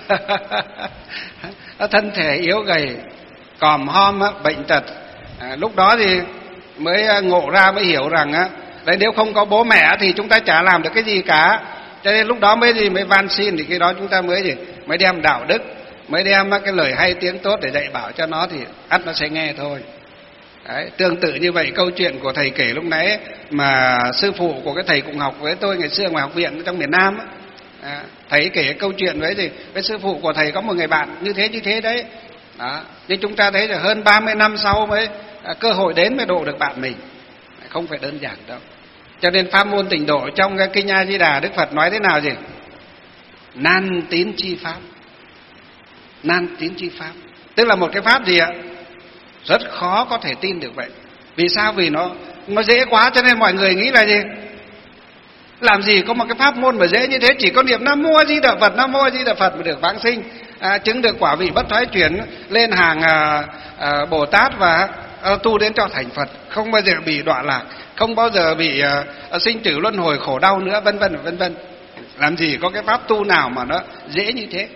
là thân thể yếu gầy, còm hom, bệnh tật. Lúc đó thì mới ngộ ra, mới hiểu rằng á, đấy, nếu không có bố mẹ thì chúng ta chả làm được cái gì cả. Cho nên lúc đó mới van xin, thì cái đó chúng ta mới đem đạo đức, mới đem cái lời hay tiếng tốt để dạy bảo cho nó, thì ắt nó sẽ nghe thôi. Đấy, tương tự như vậy, câu chuyện của thầy kể lúc nãy mà sư phụ của cái thầy cùng học với tôi ngày xưa ngoài học viện trong miền Nam á, thầy kể câu chuyện với sư phụ của thầy có một người bạn như thế đấy. Đó. Nhưng chúng ta thấy là hơn 30 năm sau mới cơ hội đến mới độ được bạn mình, không phải đơn giản đâu. Cho nên pháp môn tịnh độ trong cái kinh A Di Đà, Đức Phật nói thế nào gì? Nan tín chi pháp. Nan tín chi pháp tức là một cái pháp gì ạ? Rất khó có thể tin được vậy. Vì sao? Vì nó dễ quá, cho nên mọi người nghĩ là gì? Làm gì có một cái pháp môn mà dễ như thế, chỉ có niệm Nam Mô A Di Đà Phật, Nam Mô A Di Đà Phật mà được vãng sinh, chứng được quả vị bất thoái chuyển, lên hàng Bồ Tát và tu đến cho thành Phật, không bao giờ bị đọa lạc, không bao giờ bị sinh tử luân hồi khổ đau nữa, vân vân vân vân. Làm gì có cái pháp tu nào mà nó dễ như thế?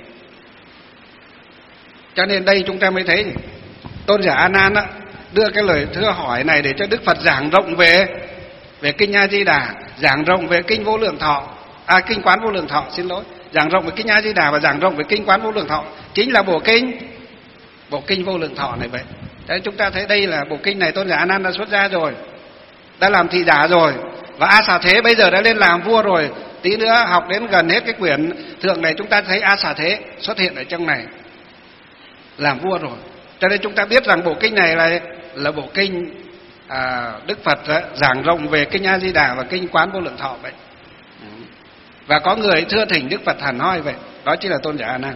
Cho nên đây chúng ta mới thấy Tôn giả A Nan đưa cái lời thưa hỏi này để cho Đức Phật giảng rộng về kinh A Di Đà, giảng rộng về kinh Vô Lượng Thọ, kinh Quán Vô Lượng Thọ, giảng rộng về kinh A Di Đà và giảng rộng về kinh Quán Vô Lượng Thọ, chính là bộ kinh Vô Lượng Thọ này vậy. Đấy, chúng ta thấy đây là bộ kinh này Tôn giả A Nan đã xuất gia rồi, đã làm thị giả rồi, và A Xà Thế bây giờ đã lên làm vua rồi. Tí nữa học đến gần hết cái quyển thượng này, chúng ta thấy A Xà Thế xuất hiện ở trong này, làm vua rồi. Cho nên chúng ta biết rằng bộ kinh này là bộ kinh Đức Phật giảng rộng về kinh A Di Đà và kinh Quán Vô Lượng Thọ vậy. Và có người thưa thỉnh Đức Phật hẳn hoi vậy, đó chính là Tôn giả A Nan.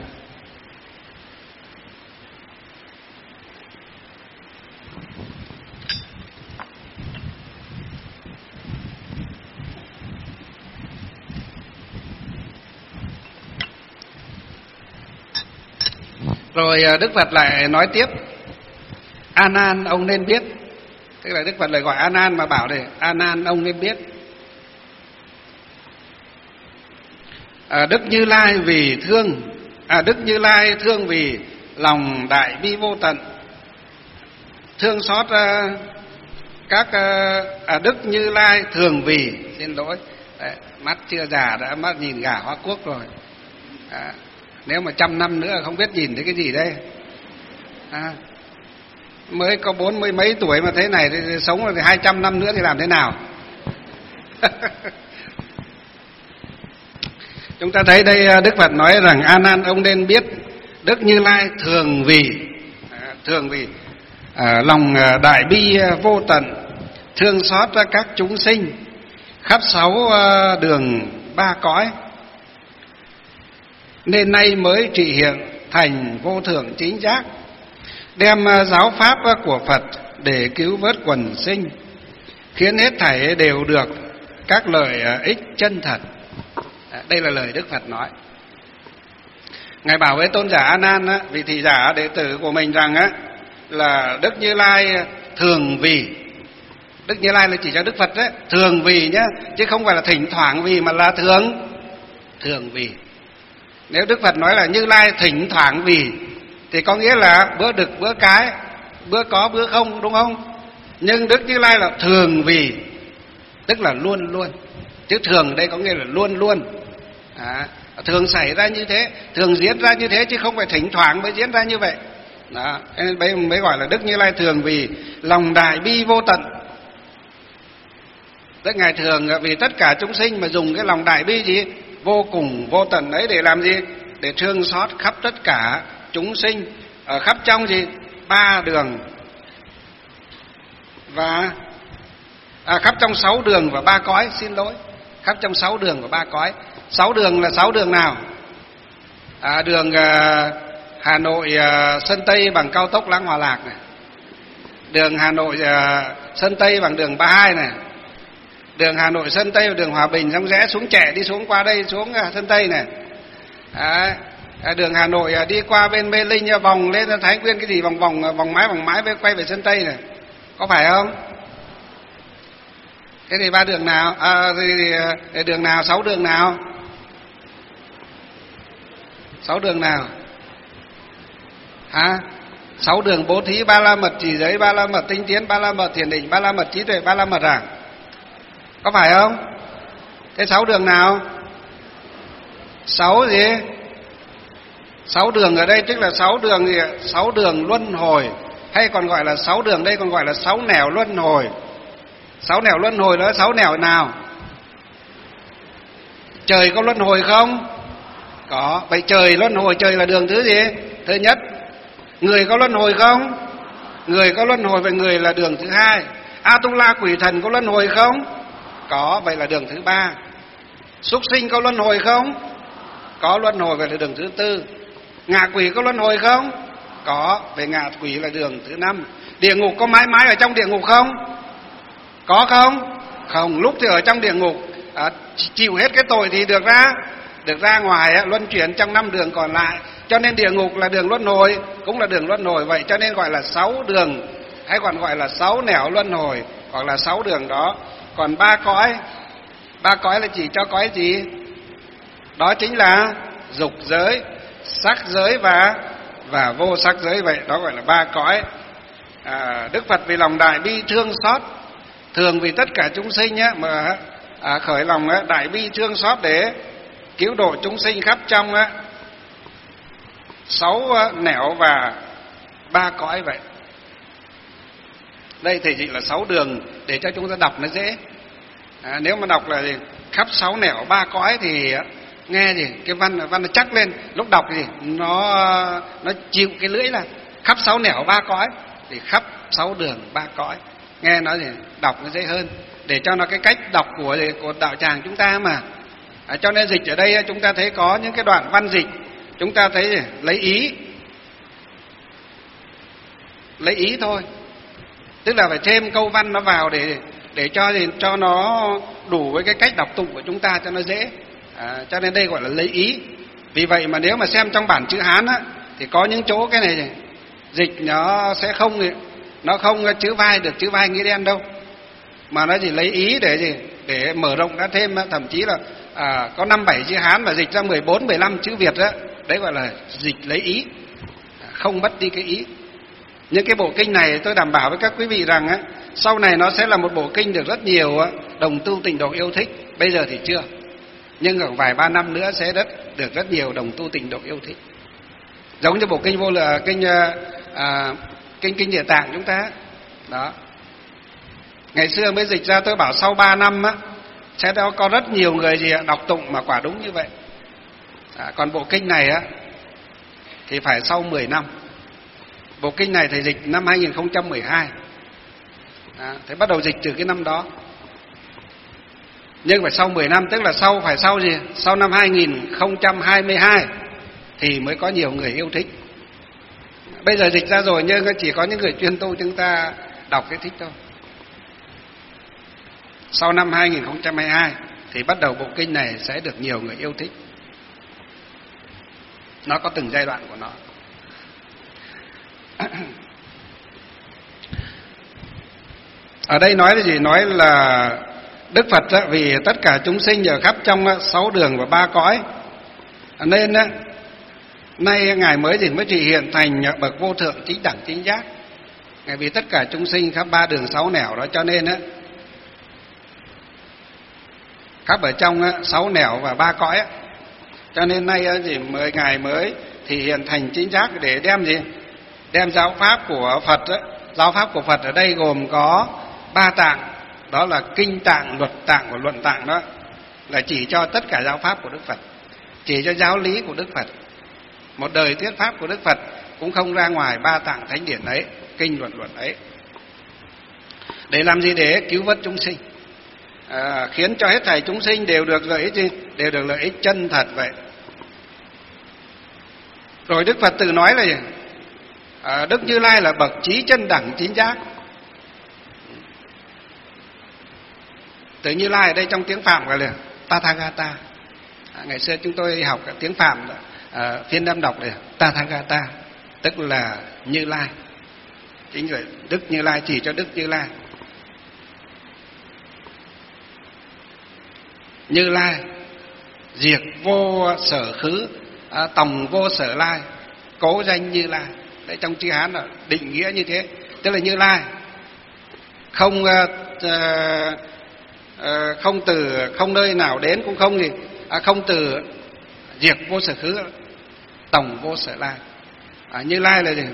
Rồi Đức Phật lại nói tiếp: A Nan, ông nên biết. Tức là Đức Phật lại gọi A Nan mà bảo này: A Nan, ông nên biết. Đức Như Lai Đức Như Lai thương vì lòng đại bi vô tận, thương xót các Đức Như Lai thường vì, xin lỗi, đấy, mắt chưa già đã mắt nhìn gà Hoa Quốc rồi. Nếu mà 100 năm nữa không biết nhìn thấy cái gì đây. Mới có 40 mấy tuổi mà thế này thì sống rồi thì 200 năm nữa thì làm thế nào? Chúng ta thấy đây Đức Phật nói rằng: A Nan, ông nên biết Đức Như Lai thường vì lòng đại bi vô tận, thương xót các chúng sinh khắp 6 đường 3 cõi, nên nay mới trị hiện thành vô thượng chính giác, đem giáo pháp của Phật để cứu vớt quần sinh, khiến hết thảy đều được các lợi ích chân thật. Đây là lời Đức Phật nói. Ngài bảo với tôn giả A Nan á, vị thị giả đệ tử của mình rằng á, là Đức Như Lai thường vì. Đức Như Lai là chỉ cho Đức Phật đấy, thường vì nhá, chứ không phải là thỉnh thoảng vì, mà là thường vì. Nếu Đức Phật nói là Như Lai thỉnh thoảng vì thì có nghĩa là bữa đực bữa cái, bữa có bữa không, đúng không? Nhưng Đức Như Lai là thường vì, tức là luôn luôn. Chứ thường đây có nghĩa là luôn luôn. Thường xảy ra như thế, thường diễn ra như thế, chứ không phải thỉnh thoảng mới diễn ra như vậy. Đó, nên mới gọi là Đức Như Lai thường vì lòng đại bi vô tận. Tức Ngài thường vì tất cả chúng sinh, mà dùng cái lòng đại bi gì? Vô cùng vô tận ấy để làm gì? Để thương xót khắp tất cả chúng sinh ở khắp trong gì? 3 đường và khắp trong 6 đường và 3 cõi, xin lỗi. Khắp trong 6 đường và 3 cõi. 6 đường là 6 đường nào? Đường Hà Nội Sơn Tây bằng cao tốc Láng Hòa Lạc này. Đường Hà Nội Sơn Tây bằng đường 32 này. Đường Hà Nội Sơn Tây và đường Hòa Bình xong rẽ xuống Trẻ đi xuống qua đây xuống Sơn Tây này. Đường Hà Nội đi qua bên Mê Linh vòng lên Thái Nguyên cái gì vòng mái quay về Sơn Tây này. Có phải không? Thế thì 3 đường nào? Đường nào? 6 đường nào? 6 đường nào? 6 đường bố thí, Ba La Mật, Chỉ Giới, Ba La Mật, Tinh Tiến, Ba La Mật, Thiền Định, Ba La Mật, Trí Tuệ, Ba La Mật à? Có phải không? Thế 6 đường nào? 6 gì? 6 đường ở đây tức là 6 đường gì? 6 đường luân hồi, hay còn gọi là 6 đường đây còn gọi là 6 nẻo luân hồi. 6 nẻo luân hồi đó, 6 nẻo nào? Trời có luân hồi không? Có. Vậy trời luân hồi, trời là đường thứ gì? Thứ nhất. Người có luân hồi không? Người có luân hồi, vậy người là đường thứ hai. Atula quỷ thần có luân hồi không? Có, vậy là đường thứ 3. Súc sinh có luân hồi không? Có luân hồi, vậy là đường thứ 4. Ngạ quỷ có luân hồi không? Có, vậy ngạ quỷ là đường thứ 5. Địa ngục có mãi mãi ở trong địa ngục không? Có không? Không, lúc thì ở trong địa ngục chịu hết cái tội thì được ra ngoài luân chuyển trong 5 đường còn lại. Cho nên địa ngục là đường luân hồi, cũng là đường luân hồi, vậy cho nên gọi là 6 đường, hay còn gọi là 6 nẻo luân hồi, hoặc là 6 đường đó. Còn 3 cõi, 3 cõi là chỉ cho cõi gì? Đó chính là dục giới, sắc giới và vô sắc giới, vậy đó gọi là 3 cõi. Đức Phật vì lòng đại bi thương xót, thường vì tất cả chúng sinh mà khởi lòng đại bi thương xót để cứu độ chúng sinh khắp trong 6 nẻo và 3 cõi vậy. Đây thầy chỉ là 6 đường để cho chúng ta đọc nó dễ. Nếu mà đọc là gì? Khắp 6 nẻo 3 cõi thì nghe gì cái văn nó chắc lên, lúc đọc thì nó chịu cái lưỡi là khắp 6 nẻo 3 cõi thì khắp 6 đường 3 cõi, nghe nó thì đọc nó dễ hơn, để cho nó cái cách đọc của đạo tràng chúng ta mà. Cho nên dịch ở đây chúng ta thấy có những cái đoạn văn dịch chúng ta thấy lấy ý thôi, tức là phải thêm câu văn nó vào để cho nó đủ với cái cách đọc tụng của chúng ta cho nó dễ. Cho nên đây gọi là lấy ý. Vì vậy mà nếu mà xem trong bản chữ Hán thì có những chỗ cái này dịch nó sẽ nó không chữ vai được chữ vai nghĩa đen đâu, mà nó chỉ lấy ý để mở rộng ra thêm, thậm chí là có 5-7 chữ Hán mà dịch ra 14-15 chữ Việt đó, đấy gọi là dịch lấy ý, không mất đi cái ý. Những cái bộ kinh này tôi đảm bảo với các quý vị rằng sau này nó sẽ là một bộ kinh được rất nhiều đồng tu tịnh độ yêu thích. Bây giờ thì chưa, nhưng ở vài 3 năm nữa sẽ được rất nhiều đồng tu tịnh độ yêu thích. Giống như bộ kinh kinh Địa Tạng chúng ta đó. Ngày xưa mới dịch ra, tôi bảo sau 3 năm sẽ có rất nhiều người đọc tụng, mà quả đúng như vậy. Còn bộ kinh này thì phải sau 10 năm. Bộ kinh này thầy dịch năm 2012. Thầy bắt đầu dịch từ cái năm đó. Nhưng phải sau 10 năm, tức là sau gì? Sau năm 2022 thì mới có nhiều người yêu thích. Bây giờ dịch ra rồi nhưng chỉ có những người chuyên tu chúng ta đọc cái thích thôi. Sau năm 2022 thì bắt đầu bộ kinh này sẽ được nhiều người yêu thích. Nó có từng giai đoạn của nó. Ở đây nói là gì? Nói là Đức Phật đó, vì tất cả chúng sinh ở khắp trong 6 đường và 3 cõi, nên đó, nay Ngài mới chỉ hiện thành bậc vô thượng chính đẳng chính giác. Ngài vì tất cả chúng sinh khắp 3 đường 6 nẻo đó, cho nên đó, khắp ở trong 6 nẻo và 3 cõi đó, cho nên nay Ngài mới thì hiện thành chính giác để đem gì? Đem giáo pháp của Phật đó. Giáo pháp của Phật ở đây gồm có 3 tạng, đó là kinh tạng, luật tạng và luận tạng, đó là chỉ cho tất cả giáo pháp của Đức Phật, chỉ cho giáo lý của Đức Phật. Một đời thuyết pháp của Đức Phật cũng không ra ngoài 3 tạng thánh điển ấy, kinh luận ấy. Để làm gì? Để cứu vớt chúng sinh, khiến cho hết thảy chúng sinh đều được lợi ích gì? Đều được lợi ích chân thật vậy. Rồi Đức Phật tự nói là gì? Đức Như Lai là bậc trí chân đẳng chính giác. Từ Như Lai ở đây trong tiếng Phạm gọi là Tathagata. Ngày xưa chúng tôi học tiếng Phạm, phiên âm đọc là Tathagata, tức là Như Lai. Chính vậy, Đức Như Lai chỉ cho Đức Như Lai. Như Lai diệt vô sở khứ, tòng vô sở lai, cố danh Như Lai. Đấy, trong chữ Hán là định nghĩa như thế, tức là Như Lai không nơi nào đến, cũng không gì không từ diệt vô sở khứ, tổng vô sở lai. Như Lai là gì?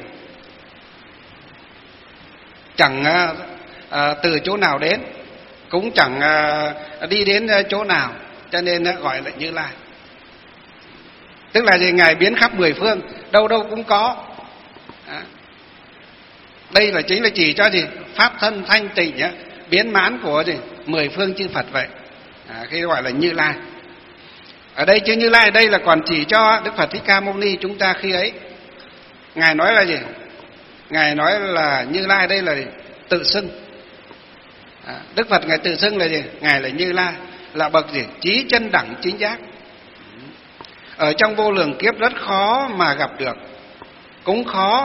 Chẳng từ chỗ nào đến, cũng chẳng đi đến chỗ nào, cho nên gọi là Như Lai. Tức là gì? Ngài biến khắp 10 phương, đâu đâu cũng có. Đây là chính là chỉ cho gì? Pháp thân thanh tịnh biến mãn của gì? 10 phương chư Phật vậy. Khi gọi là Như Lai. Ở đây chữ Như Lai đây là còn chỉ cho Đức Phật Thích Ca Mâu Ni chúng ta khi ấy. Ngài nói là gì? Ngài nói là Như Lai đây là tự xưng. Đức Phật Ngài tự xưng là gì? Ngài là Như Lai, là bậc gì? Trí chân đẳng chính giác. Ở trong vô lượng kiếp rất khó mà gặp được, cũng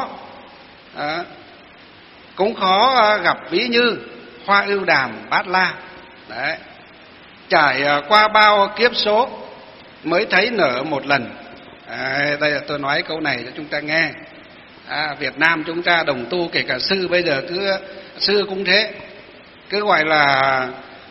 khó gặp ví như Hoa Ưu Đàm Bát La. Đấy, trải qua bao kiếp số mới thấy nở một lần. Đây là tôi nói câu này cho chúng ta nghe. Việt Nam chúng ta đồng tu, kể cả sư bây giờ sư cũng thế, cứ gọi là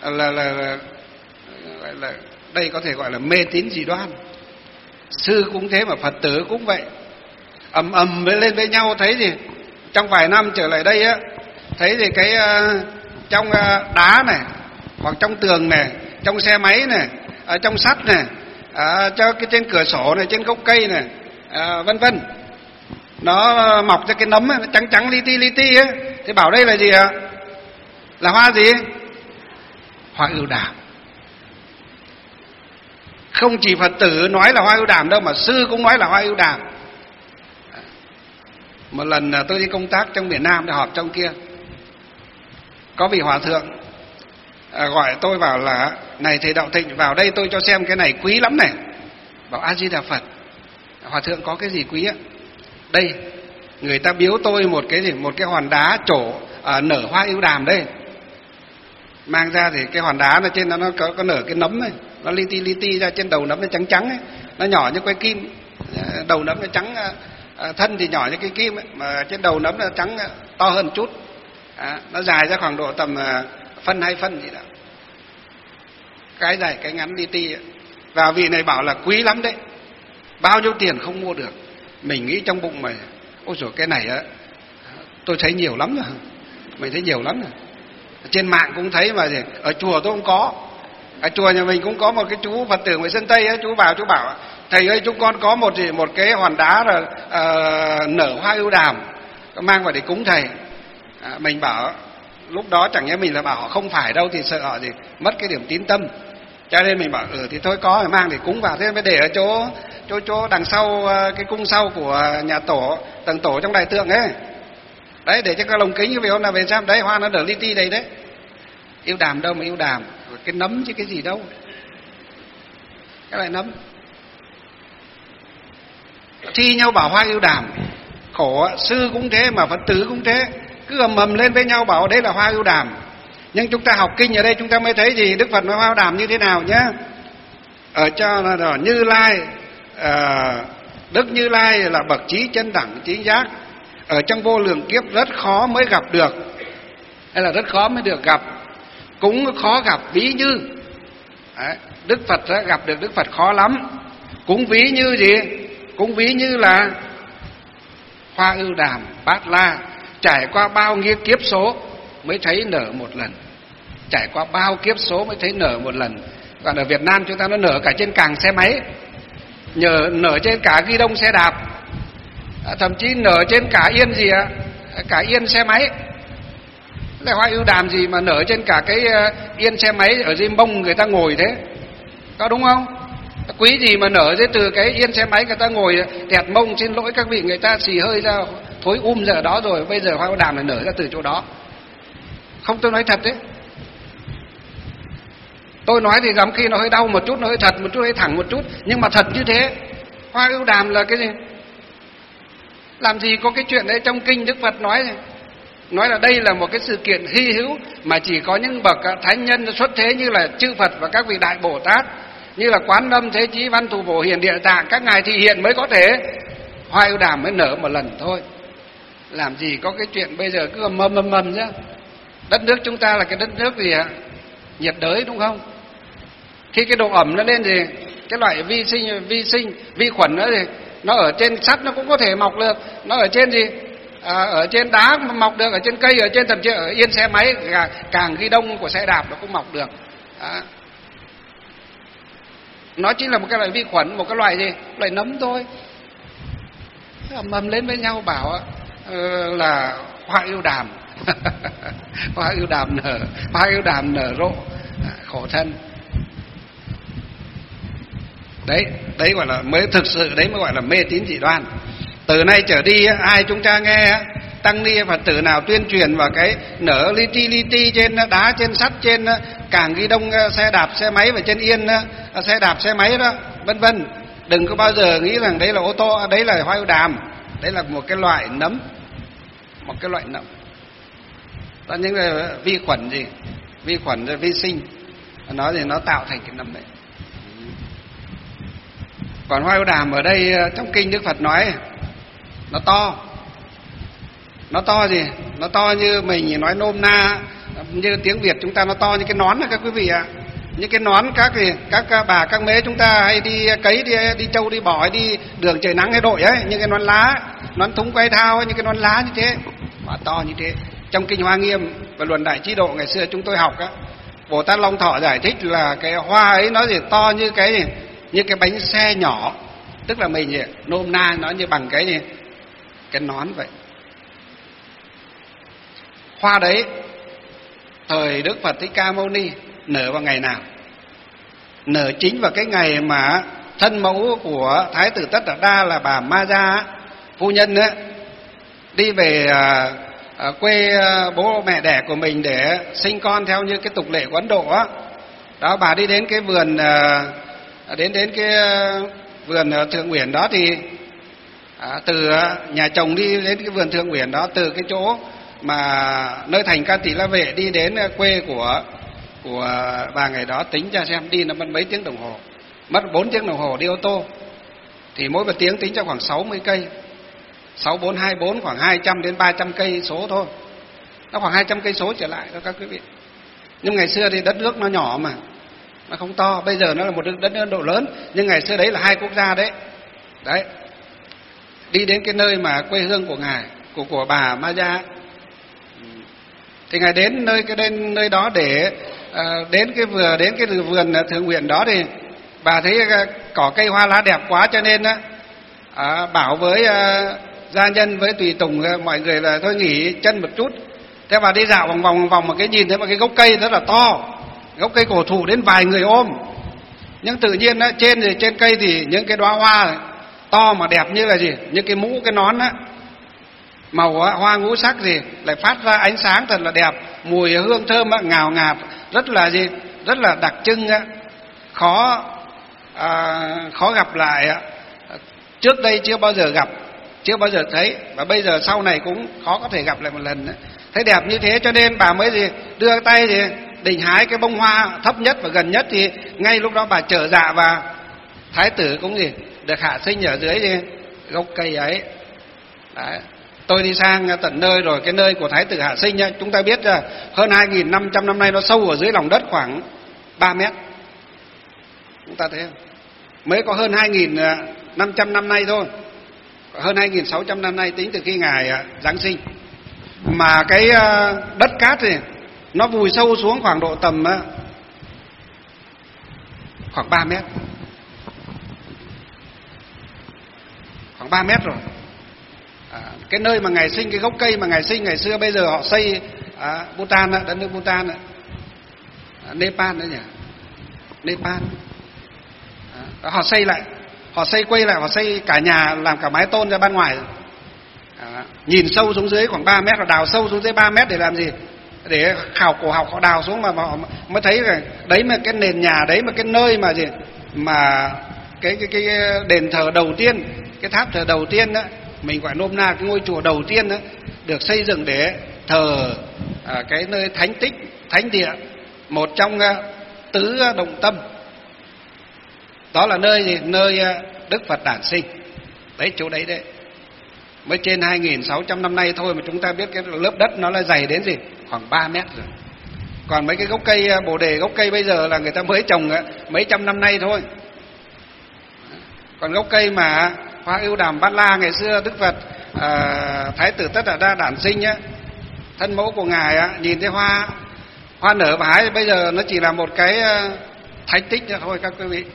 đây có thể gọi là mê tín dị đoan. Sư cũng thế mà Phật tử cũng vậy, ầm lên với nhau. Thấy gì trong vài năm trở lại đây á, thấy gì cái trong đá này, hoặc trong tường này, trong xe máy này, ở trong sắt này, cho cái trên cửa sổ này, trên gốc cây này, vân vân, nó mọc ra cái nấm ấy, nó trắng trắng li ti ấy, thì bảo đây là gì ạ? Là hoa gì? Hoa ưu đàm. Không chỉ Phật tử nói là hoa ưu đàm đâu, mà sư cũng nói là hoa ưu đàm. Một lần tôi đi công tác trong miền Nam để họp trong kia, có vị hòa thượng gọi tôi vào là: này thầy Đạo Thịnh, vào đây tôi cho xem cái này quý lắm này. Bảo: A Di Đà Phật. Hòa thượng có cái gì quý á? Đây, người ta biếu tôi một cái gì, một cái hòn đá trổ nở hoa ưu đàm đây. Mang ra thì cái hòn đá nó trên nó có nở cái nấm này, nó li ti ra, trên đầu nấm nó trắng trắng ấy, nó nhỏ như que kim. Đầu nấm nó trắng, thân thì nhỏ như cái kim ấy, mà trên đầu nấm nó trắng to hơn chút. Nó dài ra khoảng độ tầm phân 2 phân gì đó, cái dài cái ngắn li ti. Và vị này bảo là quý lắm đấy, bao nhiêu tiền không mua được. Mình nghĩ trong bụng mày: ôi dồi, cái này á tôi thấy nhiều lắm rồi. Mình thấy nhiều lắm rồi, trên mạng cũng thấy mà gì. Ở chùa tôi cũng có, ở chùa nhà mình cũng có một cái chú Phật tử người Sơn Tây ấy, chú vào chú bảo: thầy ơi, chúng con có một cái hòn đá là nở hoa ưu đàm, mang vào để cúng thầy. Mình bảo lúc đó chẳng nhẽ mình là bảo họ không phải đâu, thì sợ họ gì mất cái điểm tín tâm. Cho nên mình bảo thì thôi có thì mang để cúng vào. Thế mới để ở chỗ đằng sau, cái cung sau của nhà tổ, tầng tổ trong đại tượng ấy. Đấy, để cho cái lồng kính vì hôm nào về xem đấy, hoa nó nở li ti đây đấy. Yêu đàm đâu mà yêu đàm, cái nấm chứ cái gì đâu. Cái loại nấm. thi nhau bảo hoa ưu đàm. Khổ, sư cũng thế mà Phật tử cũng thế, cứ ầm ầm lên với nhau bảo đấy là hoa ưu đàm. Nhưng chúng ta học kinh ở đây chúng ta mới thấy gì Đức Phật nói hoa ưu đàm như thế nào nhá. Ở cho là Như Lai, Đức Như Lai là bậc trí chân đẳng trí giác, ở trong vô lượng kiếp rất khó mới gặp được, hay là rất khó mới được gặp, cũng khó gặp ví như. Đấy, Đức Phật đã gặp được Đức Phật khó lắm. Cũng ví như gì? Cũng ví như là hoa ưu đàm bát la, trải qua bao nhiêu kiếp số mới thấy nở một lần. Trải qua bao kiếp số mới thấy nở một lần. Còn ở Việt Nam chúng ta nó nở cả trên càng xe máy, nở trên cả ghi đông xe đạp, thậm chí nở trên cả yên gì ạ, cả yên xe máy. Là hoa ưu đàm gì mà nở trên cả cái yên xe máy ở dưới mông người ta ngồi thế, có đúng không? Quý gì mà nở dưới từ cái yên xe máy người ta ngồi thẹt mông, xin lỗi các vị, người ta xì hơi ra thối ra ở đó rồi, bây giờ hoa ưu đàm lại nở ra từ chỗ đó. Không, tôi nói thật đấy. Tôi nói thì lắm khi nó hơi đau một chút, nó hơi thật một chút, hơi thẳng một chút, nhưng mà thật như thế. Hoa ưu đàm là cái gì? Làm gì có cái chuyện đấy trong kinh Đức Phật nói là đây là một cái sự kiện hy hữu mà chỉ có những bậc thánh nhân xuất thế như là chư Phật và các vị đại Bồ Tát, như là Quán Âm, Thế Chí, Văn Thù, Bổ Hiền, Địa Tạng, các ngài thị hiện mới có thể hoa ưu đàm mới nở một lần thôi. Làm gì có cái chuyện bây giờ cứ mầm chứ. Đất nước chúng ta là cái đất nước gì ạ? Nhiệt đới đúng không? Khi cái độ ẩm nó lên thì cái loại vi khuẩn đó thì nó ở trên sắt nó cũng có thể mọc được, nó ở trên gì? Ở trên đá mọc được, ở trên cây, ở trên thậm chí ở yên xe máy, càng ghi đông của xe đạp nó cũng mọc được. Nó chỉ là một cái loại vi khuẩn, một cái loại gì? Loại nấm thôi. Mầm lên với nhau bảo là hoa ưu đàm. Hoa ưu đàm nở rộ, khổ thân. Đấy gọi là mới thực sự, đấy mới gọi là mê tín dị đoan. Từ nay trở đi ai chúng ta nghe tăng ni Phật tử nào tuyên truyền vào cái nở li ti trên đá, trên sắt, trên càng ghi đông xe đạp xe máy và trên yên xe đạp xe máy đó, vân vân, đừng có bao giờ nghĩ rằng đấy là ô tô, đấy là hoa ưu đàm. Đấy là một cái loại nấm, một cái loại nấm. Đó những cái vi khuẩn gì, vi khuẩn vi sinh, nó thì nó tạo thành cái nấm đấy. Còn hoa ưu đàm ở đây trong kinh Đức Phật nói nó to gì? Nó to như mình nói nôm na, như tiếng Việt chúng ta nó to như cái nón này các quý vị ạ. Những cái nón các bà các mế chúng ta hay đi cấy, đi trâu đi bò, đi đường trời nắng hay đội ấy, những cái nón lá, nón thúng quay thao ấy, những cái nón lá như thế, mà to như thế. Trong kinh Hoa Nghiêm và Luận Đại Trí Độ ngày xưa chúng tôi học á, Bồ Tát Long Thọ giải thích là cái hoa ấy nó gì to như cái gì? Như cái bánh xe nhỏ, tức là mình nôm na nó như bằng cái gì? Cái nón vậy. Hoa đấy thời Đức Phật Thích Ca Mâu Ni nở vào ngày nào? Nở chính vào cái ngày mà thân mẫu của Thái tử Tất Đạt Đa là bà Ma Gia phu nhân ấy, đi về quê bố mẹ đẻ của mình để sinh con theo như cái tục lệ của Ấn Độ á. Đó, bà đi đến cái vườn đến cái vườn Thượng Uyển đó thì từ nhà chồng đi đến cái vườn Thượng Uyển đó, từ cái chỗ mà nơi thành Ca Tỳ La Vệ đi đến quê của bà ngày đó, tính ra xem đi nó mất mấy tiếng đồng hồ, mất 4 tiếng đồng hồ đi ô tô, thì mỗi một tiếng tính cho khoảng 60 cây, 6424 khoảng 200 đến 300 cây số thôi, nó khoảng 200 cây số trở lại đó các quý vị. Nhưng ngày xưa thì đất nước nó nhỏ mà, nó không to. Bây giờ nó là một đất nước Ấn Độ lớn, nhưng ngày xưa đấy là hai quốc gia đấy. Đấy, đi đến cái nơi mà quê hương của ngài, của bà Ma Gia, thì ngài đến nơi đó để đến cái vườn Thượng Uyển đó, thì bà thấy cỏ cây hoa lá đẹp quá, cho nên bảo với gia nhân với tùy tùng mọi người là thôi nghỉ chân một chút. Thế bà đi dạo vòng mà cái nhìn thấy một cái gốc cây rất là to, gốc cây cổ thụ đến vài người ôm. Nhưng tự nhiên trên cây thì những cái đóa hoa to mà đẹp như là gì, như cái mũ cái nón á, màu hoa ngũ sắc gì lại phát ra ánh sáng thật là đẹp, mùi hương thơm ngào ngạt, rất là gì, rất là đặc trưng á, khó gặp lại trước đây chưa bao giờ gặp, chưa bao giờ thấy, và bây giờ sau này cũng khó có thể gặp lại một lần nữa. Thấy đẹp như thế cho nên bà mới gì đưa tay gì định hái cái bông hoa thấp nhất và gần nhất, thì ngay lúc đó bà trở dạ và thái tử cũng gì được hạ sinh ở dưới gì gốc cây ấy. Đấy. Tôi đi sang tận nơi rồi, cái nơi của thái tử hạ sinh nhá, chúng ta biết là hơn 2.500 năm nay nó sâu ở dưới lòng đất khoảng 3 mét. Chúng ta thấy không? Mới có hơn 2.500 năm nay thôi, hơn 2.600 năm nay tính từ khi Ngài Giáng sinh. Mà cái đất cát thì nó vùi sâu xuống khoảng độ tầm khoảng 3 mét. Khoảng 3 mét rồi. Cái nơi mà Ngài sinh, cái gốc cây mà Ngài sinh ngày xưa, bây giờ họ xây Bhutan, đất nước Bhutan, Nepal đấy nhỉ, Nepal. Họ xây lại, họ xây quay lại, họ xây cả nhà, làm cả mái tôn ra ban ngoài. Nhìn sâu xuống dưới khoảng 3 mét, họ đào sâu xuống dưới 3 mét để làm gì? Để khảo cổ học họ đào xuống mà họ mới thấy là đấy mà cái nền nhà đấy, mà cái nơi mà gì mà cái đền thờ đầu tiên, cái tháp thờ đầu tiên đó, mình gọi nôm na cái ngôi chùa đầu tiên đó, được xây dựng để thờ cái nơi thánh tích, thánh địa, một trong tứ động tâm. Đó là nơi gì? Nơi Đức Phật đản sinh. Đấy, chỗ đấy đấy. Mới trên 2.600 năm nay thôi mà chúng ta biết cái lớp đất nó là dày đến gì? Khoảng 3 mét rồi. Còn mấy cái gốc cây Bồ đề, gốc cây bây giờ là người ta mới trồng mấy trăm năm nay thôi. Còn gốc cây mà hoa ưu đàm bát la ngày xưa Đức Phật Thái tử Tất Đạt Đa đản sinh á, thân mẫu của Ngài á, nhìn thấy hoa nở và hái, bây giờ nó chỉ là một cái thánh tích nữa thôi các quý vị.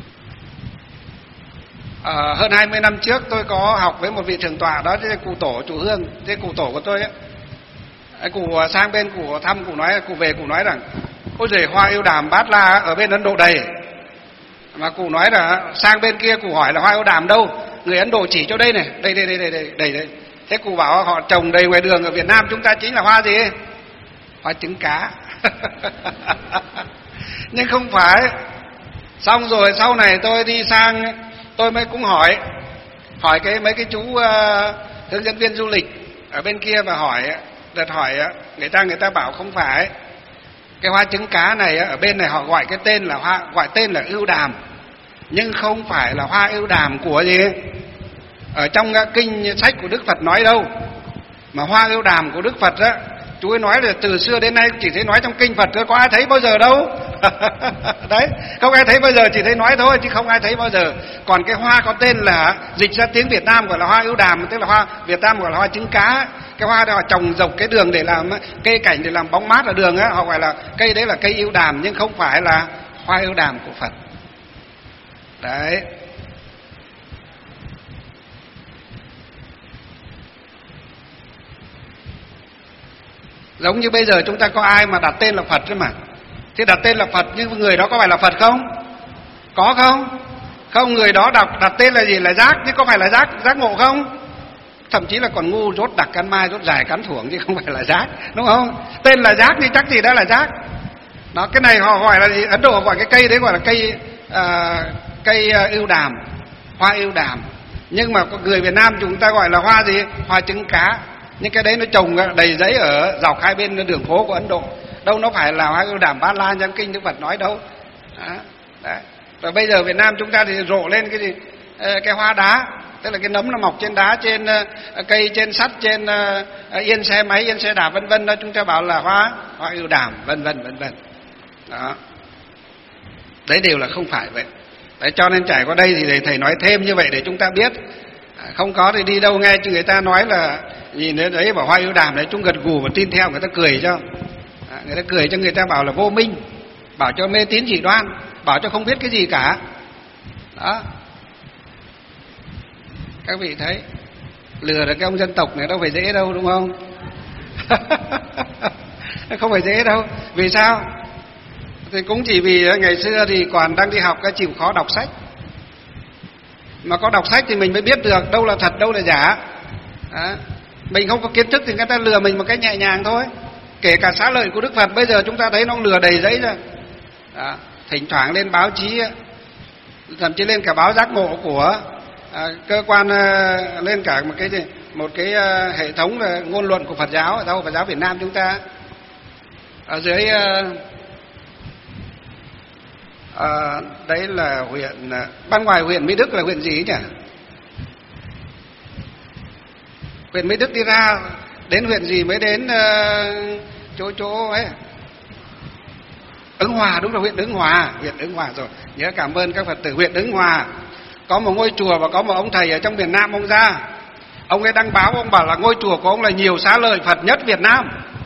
Hơn 20 năm trước tôi có học với một vị thượng tọa, đó là cụ tổ chủ Hương. Thế cụ tổ của tôi ấy, cụ sang bên cụ thăm, cụ nói, cụ về cụ nói rằng ôi giời, hoa yêu đàm bát la ở bên Ấn Độ đầy. Mà cụ nói là sang bên kia, cụ hỏi là hoa yêu đàm đâu, người Ấn Độ chỉ cho đây này, đây. Thế cụ bảo họ trồng đầy ngoài đường, ở Việt Nam chúng ta chính là hoa gì? Hoa trứng cá. Nhưng không phải. Xong rồi sau này tôi đi sang, tôi mới cũng hỏi mấy cái chú hướng dẫn viên du lịch ở bên kia, và hỏi người ta bảo không phải. Cái hoa trứng cá này ở bên này họ gọi cái tên là hoa, gọi tên là ưu đàm, nhưng không phải là hoa ưu đàm của gì ở trong kinh sách của Đức Phật nói đâu. Mà hoa ưu đàm của Đức Phật á, chú ấy nói là từ xưa đến nay chỉ thấy nói trong kinh Phật thôi, có ai thấy bao giờ đâu. Đấy, không ai thấy bao giờ, chỉ thấy nói thôi chứ không ai thấy bao giờ. Còn cái hoa có tên là, dịch ra tiếng Việt Nam gọi là hoa ưu đàm, tức là hoa Việt Nam gọi là hoa trứng cá. Cái hoa đó họ trồng dọc cái đường để làm cây cảnh, để làm bóng mát ở đường á, họ gọi là cây đấy là cây ưu đàm, nhưng không phải là hoa ưu đàm của Phật. Đấy. Giống như bây giờ chúng ta có ai mà đặt tên là Phật chứ mà. Thế đặt tên là Phật nhưng người đó có phải là Phật không? Có không? Không, người đó đặt tên là gì? Là giác, chứ có phải là giác ngộ không? Thậm chí là còn ngu, rốt đặc cắn mai, rốt dài cắn thuổng, chứ không phải là giác, đúng không? Tên là giác thì chắc gì đã là giác. Đó, cái này họ gọi là gì? Ấn Độ gọi cái cây đấy gọi là cây ưu đàm, hoa ưu đàm. Nhưng mà người Việt Nam chúng ta gọi là hoa gì? Hoa trứng cá. Nhưng cái đấy nó trồng đầy giấy ở dọc hai bên đường phố của Ấn Độ. Đâu nó phải là hoa ưu đàm bát la trong kinh Đức Phật nói đâu. Đấy. Và bây giờ Việt Nam chúng ta thì rộ lên cái gì? Cái hoa đá, tức là cái nấm nó mọc trên đá, trên cây, trên sắt, trên yên xe máy, yên xe đạp vân vân, đó chúng ta bảo là hoa ưu đàm vân vân. Đó. Đấy đều là không phải vậy. Đấy, cho nên trải qua đây thì để thầy nói thêm như vậy để chúng ta biết. Không có thì đi đâu nghe chứ người ta nói là nhìn đến đấy bảo hoa ưu đàm đấy, chúng gật gù và tin theo, người ta cười cho. Người ta cười cho, người ta bảo là vô minh, bảo cho mê tín dị đoan, bảo cho không biết cái gì cả. Đó. Các vị thấy lừa được cái ông dân tộc này đâu phải dễ đâu, đúng không? Không phải dễ đâu. Vì sao? Thì cũng chỉ vì ngày xưa thì còn đang đi học, chịu khó đọc sách. Mà có đọc sách thì mình mới biết được đâu là thật, đâu là giả. Đó. Mình không có kiến thức thì người ta lừa mình một cách nhẹ nhàng thôi. Kể cả xá lợi của Đức Phật bây giờ chúng ta thấy nó lừa đầy giấy rồi. Đó. Thỉnh thoảng lên báo chí, thậm chí lên cả báo giác ngộ của cơ quan lên cả một cái hệ thống ngôn luận của Phật giáo, Phật giáo Việt Nam chúng ta. Ở dưới đấy là huyện ban ngoài huyện Mỹ Đức là huyện gì nhỉ? Huyện Mỹ Đức đi ra đến huyện gì mới đến chỗ ấy Ứng Hòa, đúng là huyện Ứng Hòa rồi. Nhớ, cảm ơn các Phật tử. Huyện Ứng Hòa có một ngôi chùa và có một ông thầy ở trong miền Nam ông ra. Ông ấy đăng báo, ông bảo là ngôi chùa của ông là nhiều xá lợi Phật nhất Việt Nam.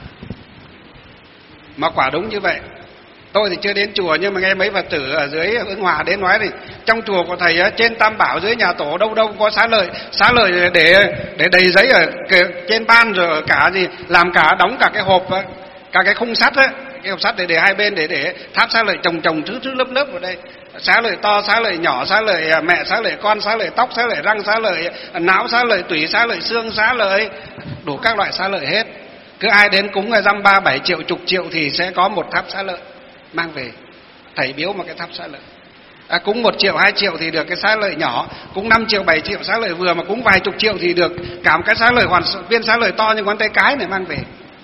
Mà quả đúng như vậy. Tôi thì chưa đến chùa nhưng mà nghe mấy Phật tử ở dưới Ứng Hòa đến nói thì trong chùa của thầy trên Tam Bảo dưới nhà tổ đâu đâu có xá lợi để đầy giấy ở trên ban, rồi ở cả gì làm cả đóng cả cái hộp, cả cái khung sắt ấy, cái hộp sắt để hai bên để tháp xá lợi chồng thứ lớp ở đây. Xá lợi to, xá lợi nhỏ, xá lợi mẹ, xá lợi con, xá lợi tóc, xá lợi răng, xá lợi não, xá lợi tủy, xá lợi xương, xá lợi đủ các loại xá lợi hết. Cứ ai đến cúng dăm 3-7 triệu, chục triệu thì sẽ có một tháp xá lợi mang về. Thầy biếu một cái tháp xá lợi. Cúng 1 triệu, 2 triệu thì được cái xá lợi nhỏ, cúng 5 triệu, 7 triệu xá lợi vừa, mà cúng vài chục triệu thì được cả một cái xá lợi viên xá lợi to như ngón tay cái này mang về.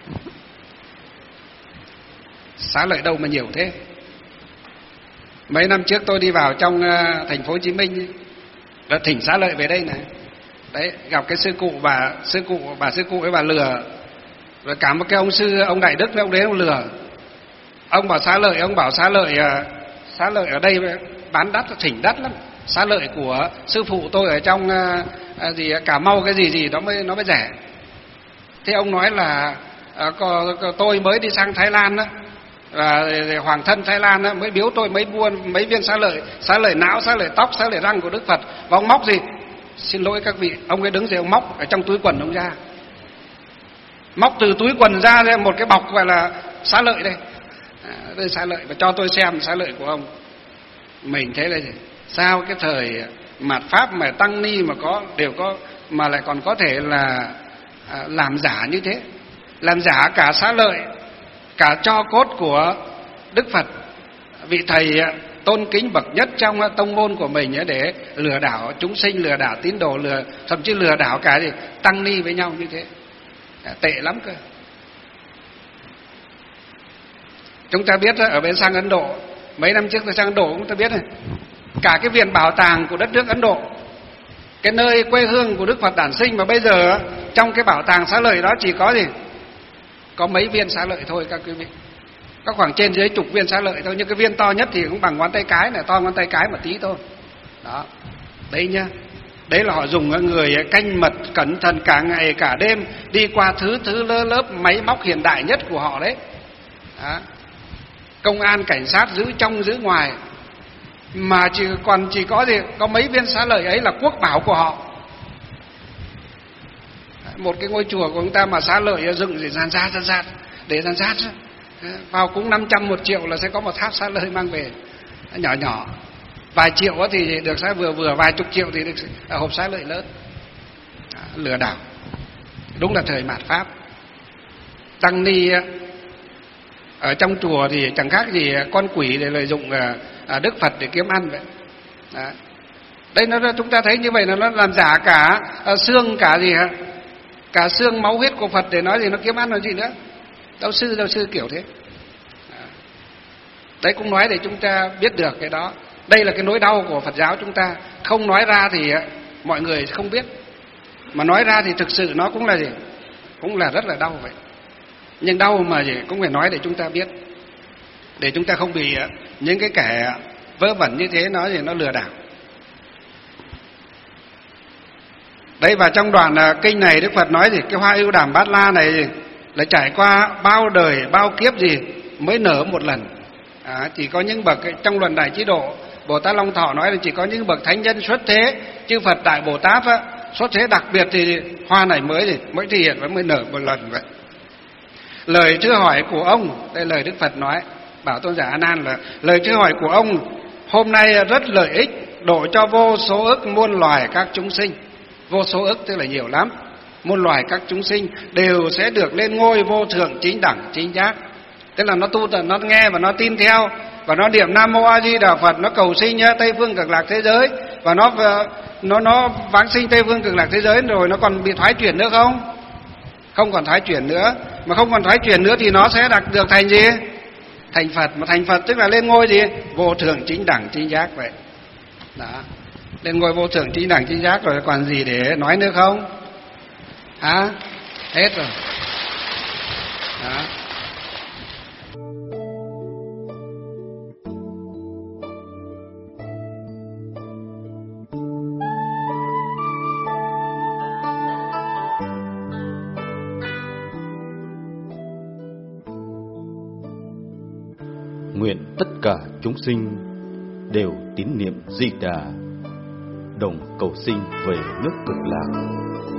Xá lợi đâu mà nhiều thế. Mấy năm trước tôi đi vào trong thành phố Hồ Chí Minh đã thỉnh xá lợi về đây này. Đấy, gặp cái sư cụ bà sư cụ ấy bà lừa. Rồi cả một cái ông sư, ông Đại Đức ông đến ông lừa. Ông bảo xá lợi, ông bảo xá lợi ở đây bán đắt, thỉnh đắt lắm. Xá lợi của sư phụ tôi ở trong Cà Mau cái gì đó nó mới rẻ. Thế ông nói là tôi mới đi sang Thái Lan đó, hoàng thân Thái Lan đó, mới biếu tôi mấy viên xá lợi não, xá lợi tóc, xá lợi răng của Đức Phật. Và ông móc gì? Xin lỗi các vị, ông ấy đứng dậy ông móc ở trong túi quần ông ra. Móc từ túi quần ra một cái bọc gọi là xá lợi đây. Đây xá lợi, và cho tôi xem xá lợi của ông. Mình thấy là gì? Sao cái thời mạt Pháp mà tăng ni mà đều có mà lại còn có thể là làm giả như thế. Làm giả cả xá lợi, cả tro cốt của Đức Phật, vị thầy tôn kính bậc nhất trong tông môn của mình để lừa đảo chúng sinh, lừa đảo tín đồ, thậm chí lừa đảo cả tăng ni với nhau như thế. Tệ lắm cơ. Chúng ta biết ở bên sang Ấn Độ, mấy năm trước tôi sang Ấn Độ chúng ta biết này, cả cái viện bảo tàng của đất nước Ấn Độ, cái nơi quê hương của Đức Phật đản sinh, mà bây giờ trong cái bảo tàng xá lợi đó chỉ có gì? Có mấy viên xá lợi thôi các quý vị. Có khoảng trên dưới chục viên xá lợi thôi, nhưng cái viên to nhất thì cũng bằng ngón tay cái này, to ngón tay cái một tí thôi. Đó. Đấy nhá. Đấy là họ dùng người canh mật cẩn thận cả ngày cả đêm, đi qua thứ lớp máy móc hiện đại nhất của họ đấy. Đó. Công an cảnh sát giữ trong giữ ngoài, mà chỉ có mấy viên xá lợi ấy là quốc bảo của họ. Một cái ngôi chùa của chúng ta mà xá lợi dựng để dàn sát vào cúng 500 1 triệu là sẽ có một tháp xá lợi mang về, nhỏ vài triệu thì được xá vừa, vài chục triệu thì được hộp xá lợi lớn. Lừa đảo. Đúng là thời mạt Pháp. Tăng ni ở trong chùa thì chẳng khác gì con quỷ để lợi dụng Đức Phật để kiếm ăn vậy. Đây chúng ta thấy như vậy là nó làm giả cả xương, cả xương máu huyết của Phật để nói gì nó kiếm ăn là gì nữa. Giáo sư kiểu thế. Đấy cũng nói để chúng ta biết được cái đó. Đây là cái nỗi đau của Phật giáo chúng ta. Không nói ra thì mọi người không biết, mà nói ra thì thực sự nó cũng là gì? Cũng là rất là đau vậy. Nhưng đau mà gì cũng phải nói để chúng ta biết, để chúng ta không bị những cái kẻ vớ vẩn như thế nói gì nó lừa đảo. Đấy, và trong đoạn kinh này Đức Phật nói gì? Cái hoa ưu đàm bát la này là trải qua bao đời bao kiếp gì mới nở một lần. Chỉ có những bậc trong luận Đại Chí Độ, Bồ Tát Long Thọ nói là chỉ có những bậc thánh nhân xuất thế, chư Phật Đại Bồ Tát xuất thế đặc biệt thì hoa này mới thể hiện và mới nở một lần vậy. Lời thưa hỏi của ông, đây lời Đức Phật nói, bảo tôn giả A Nan là lời thưa hỏi của ông hôm nay rất lợi ích, độ cho vô số ức muôn loài các chúng sinh. Vô số ức tức là nhiều lắm. Muôn loài các chúng sinh đều sẽ được lên ngôi vô thượng chính đẳng chính giác. Tức là nó tu, nó nghe và nó tin theo, và nó niệm Nam Mô A Di Đà Phật, nó cầu sinh Tây phương Cực Lạc thế giới, và nó nó vãng sinh Tây Phương Cực Lạc thế giới rồi nó còn bị thoái chuyển nữa không? Không còn thoái chuyển nữa. Mà không còn thoái chuyển nữa thì nó sẽ đạt được thành gì? Thành Phật. Mà thành Phật tức là lên ngôi gì? Vô thượng chính đẳng chính giác vậy. Đó. Lên ngôi vô thượng chính đẳng chính giác rồi còn gì để nói nữa không? Hả? Hết rồi. Đó. Nguyện tất cả chúng sinh đều tín niệm Di Đà, đồng cầu sinh về nước Cực Lạc.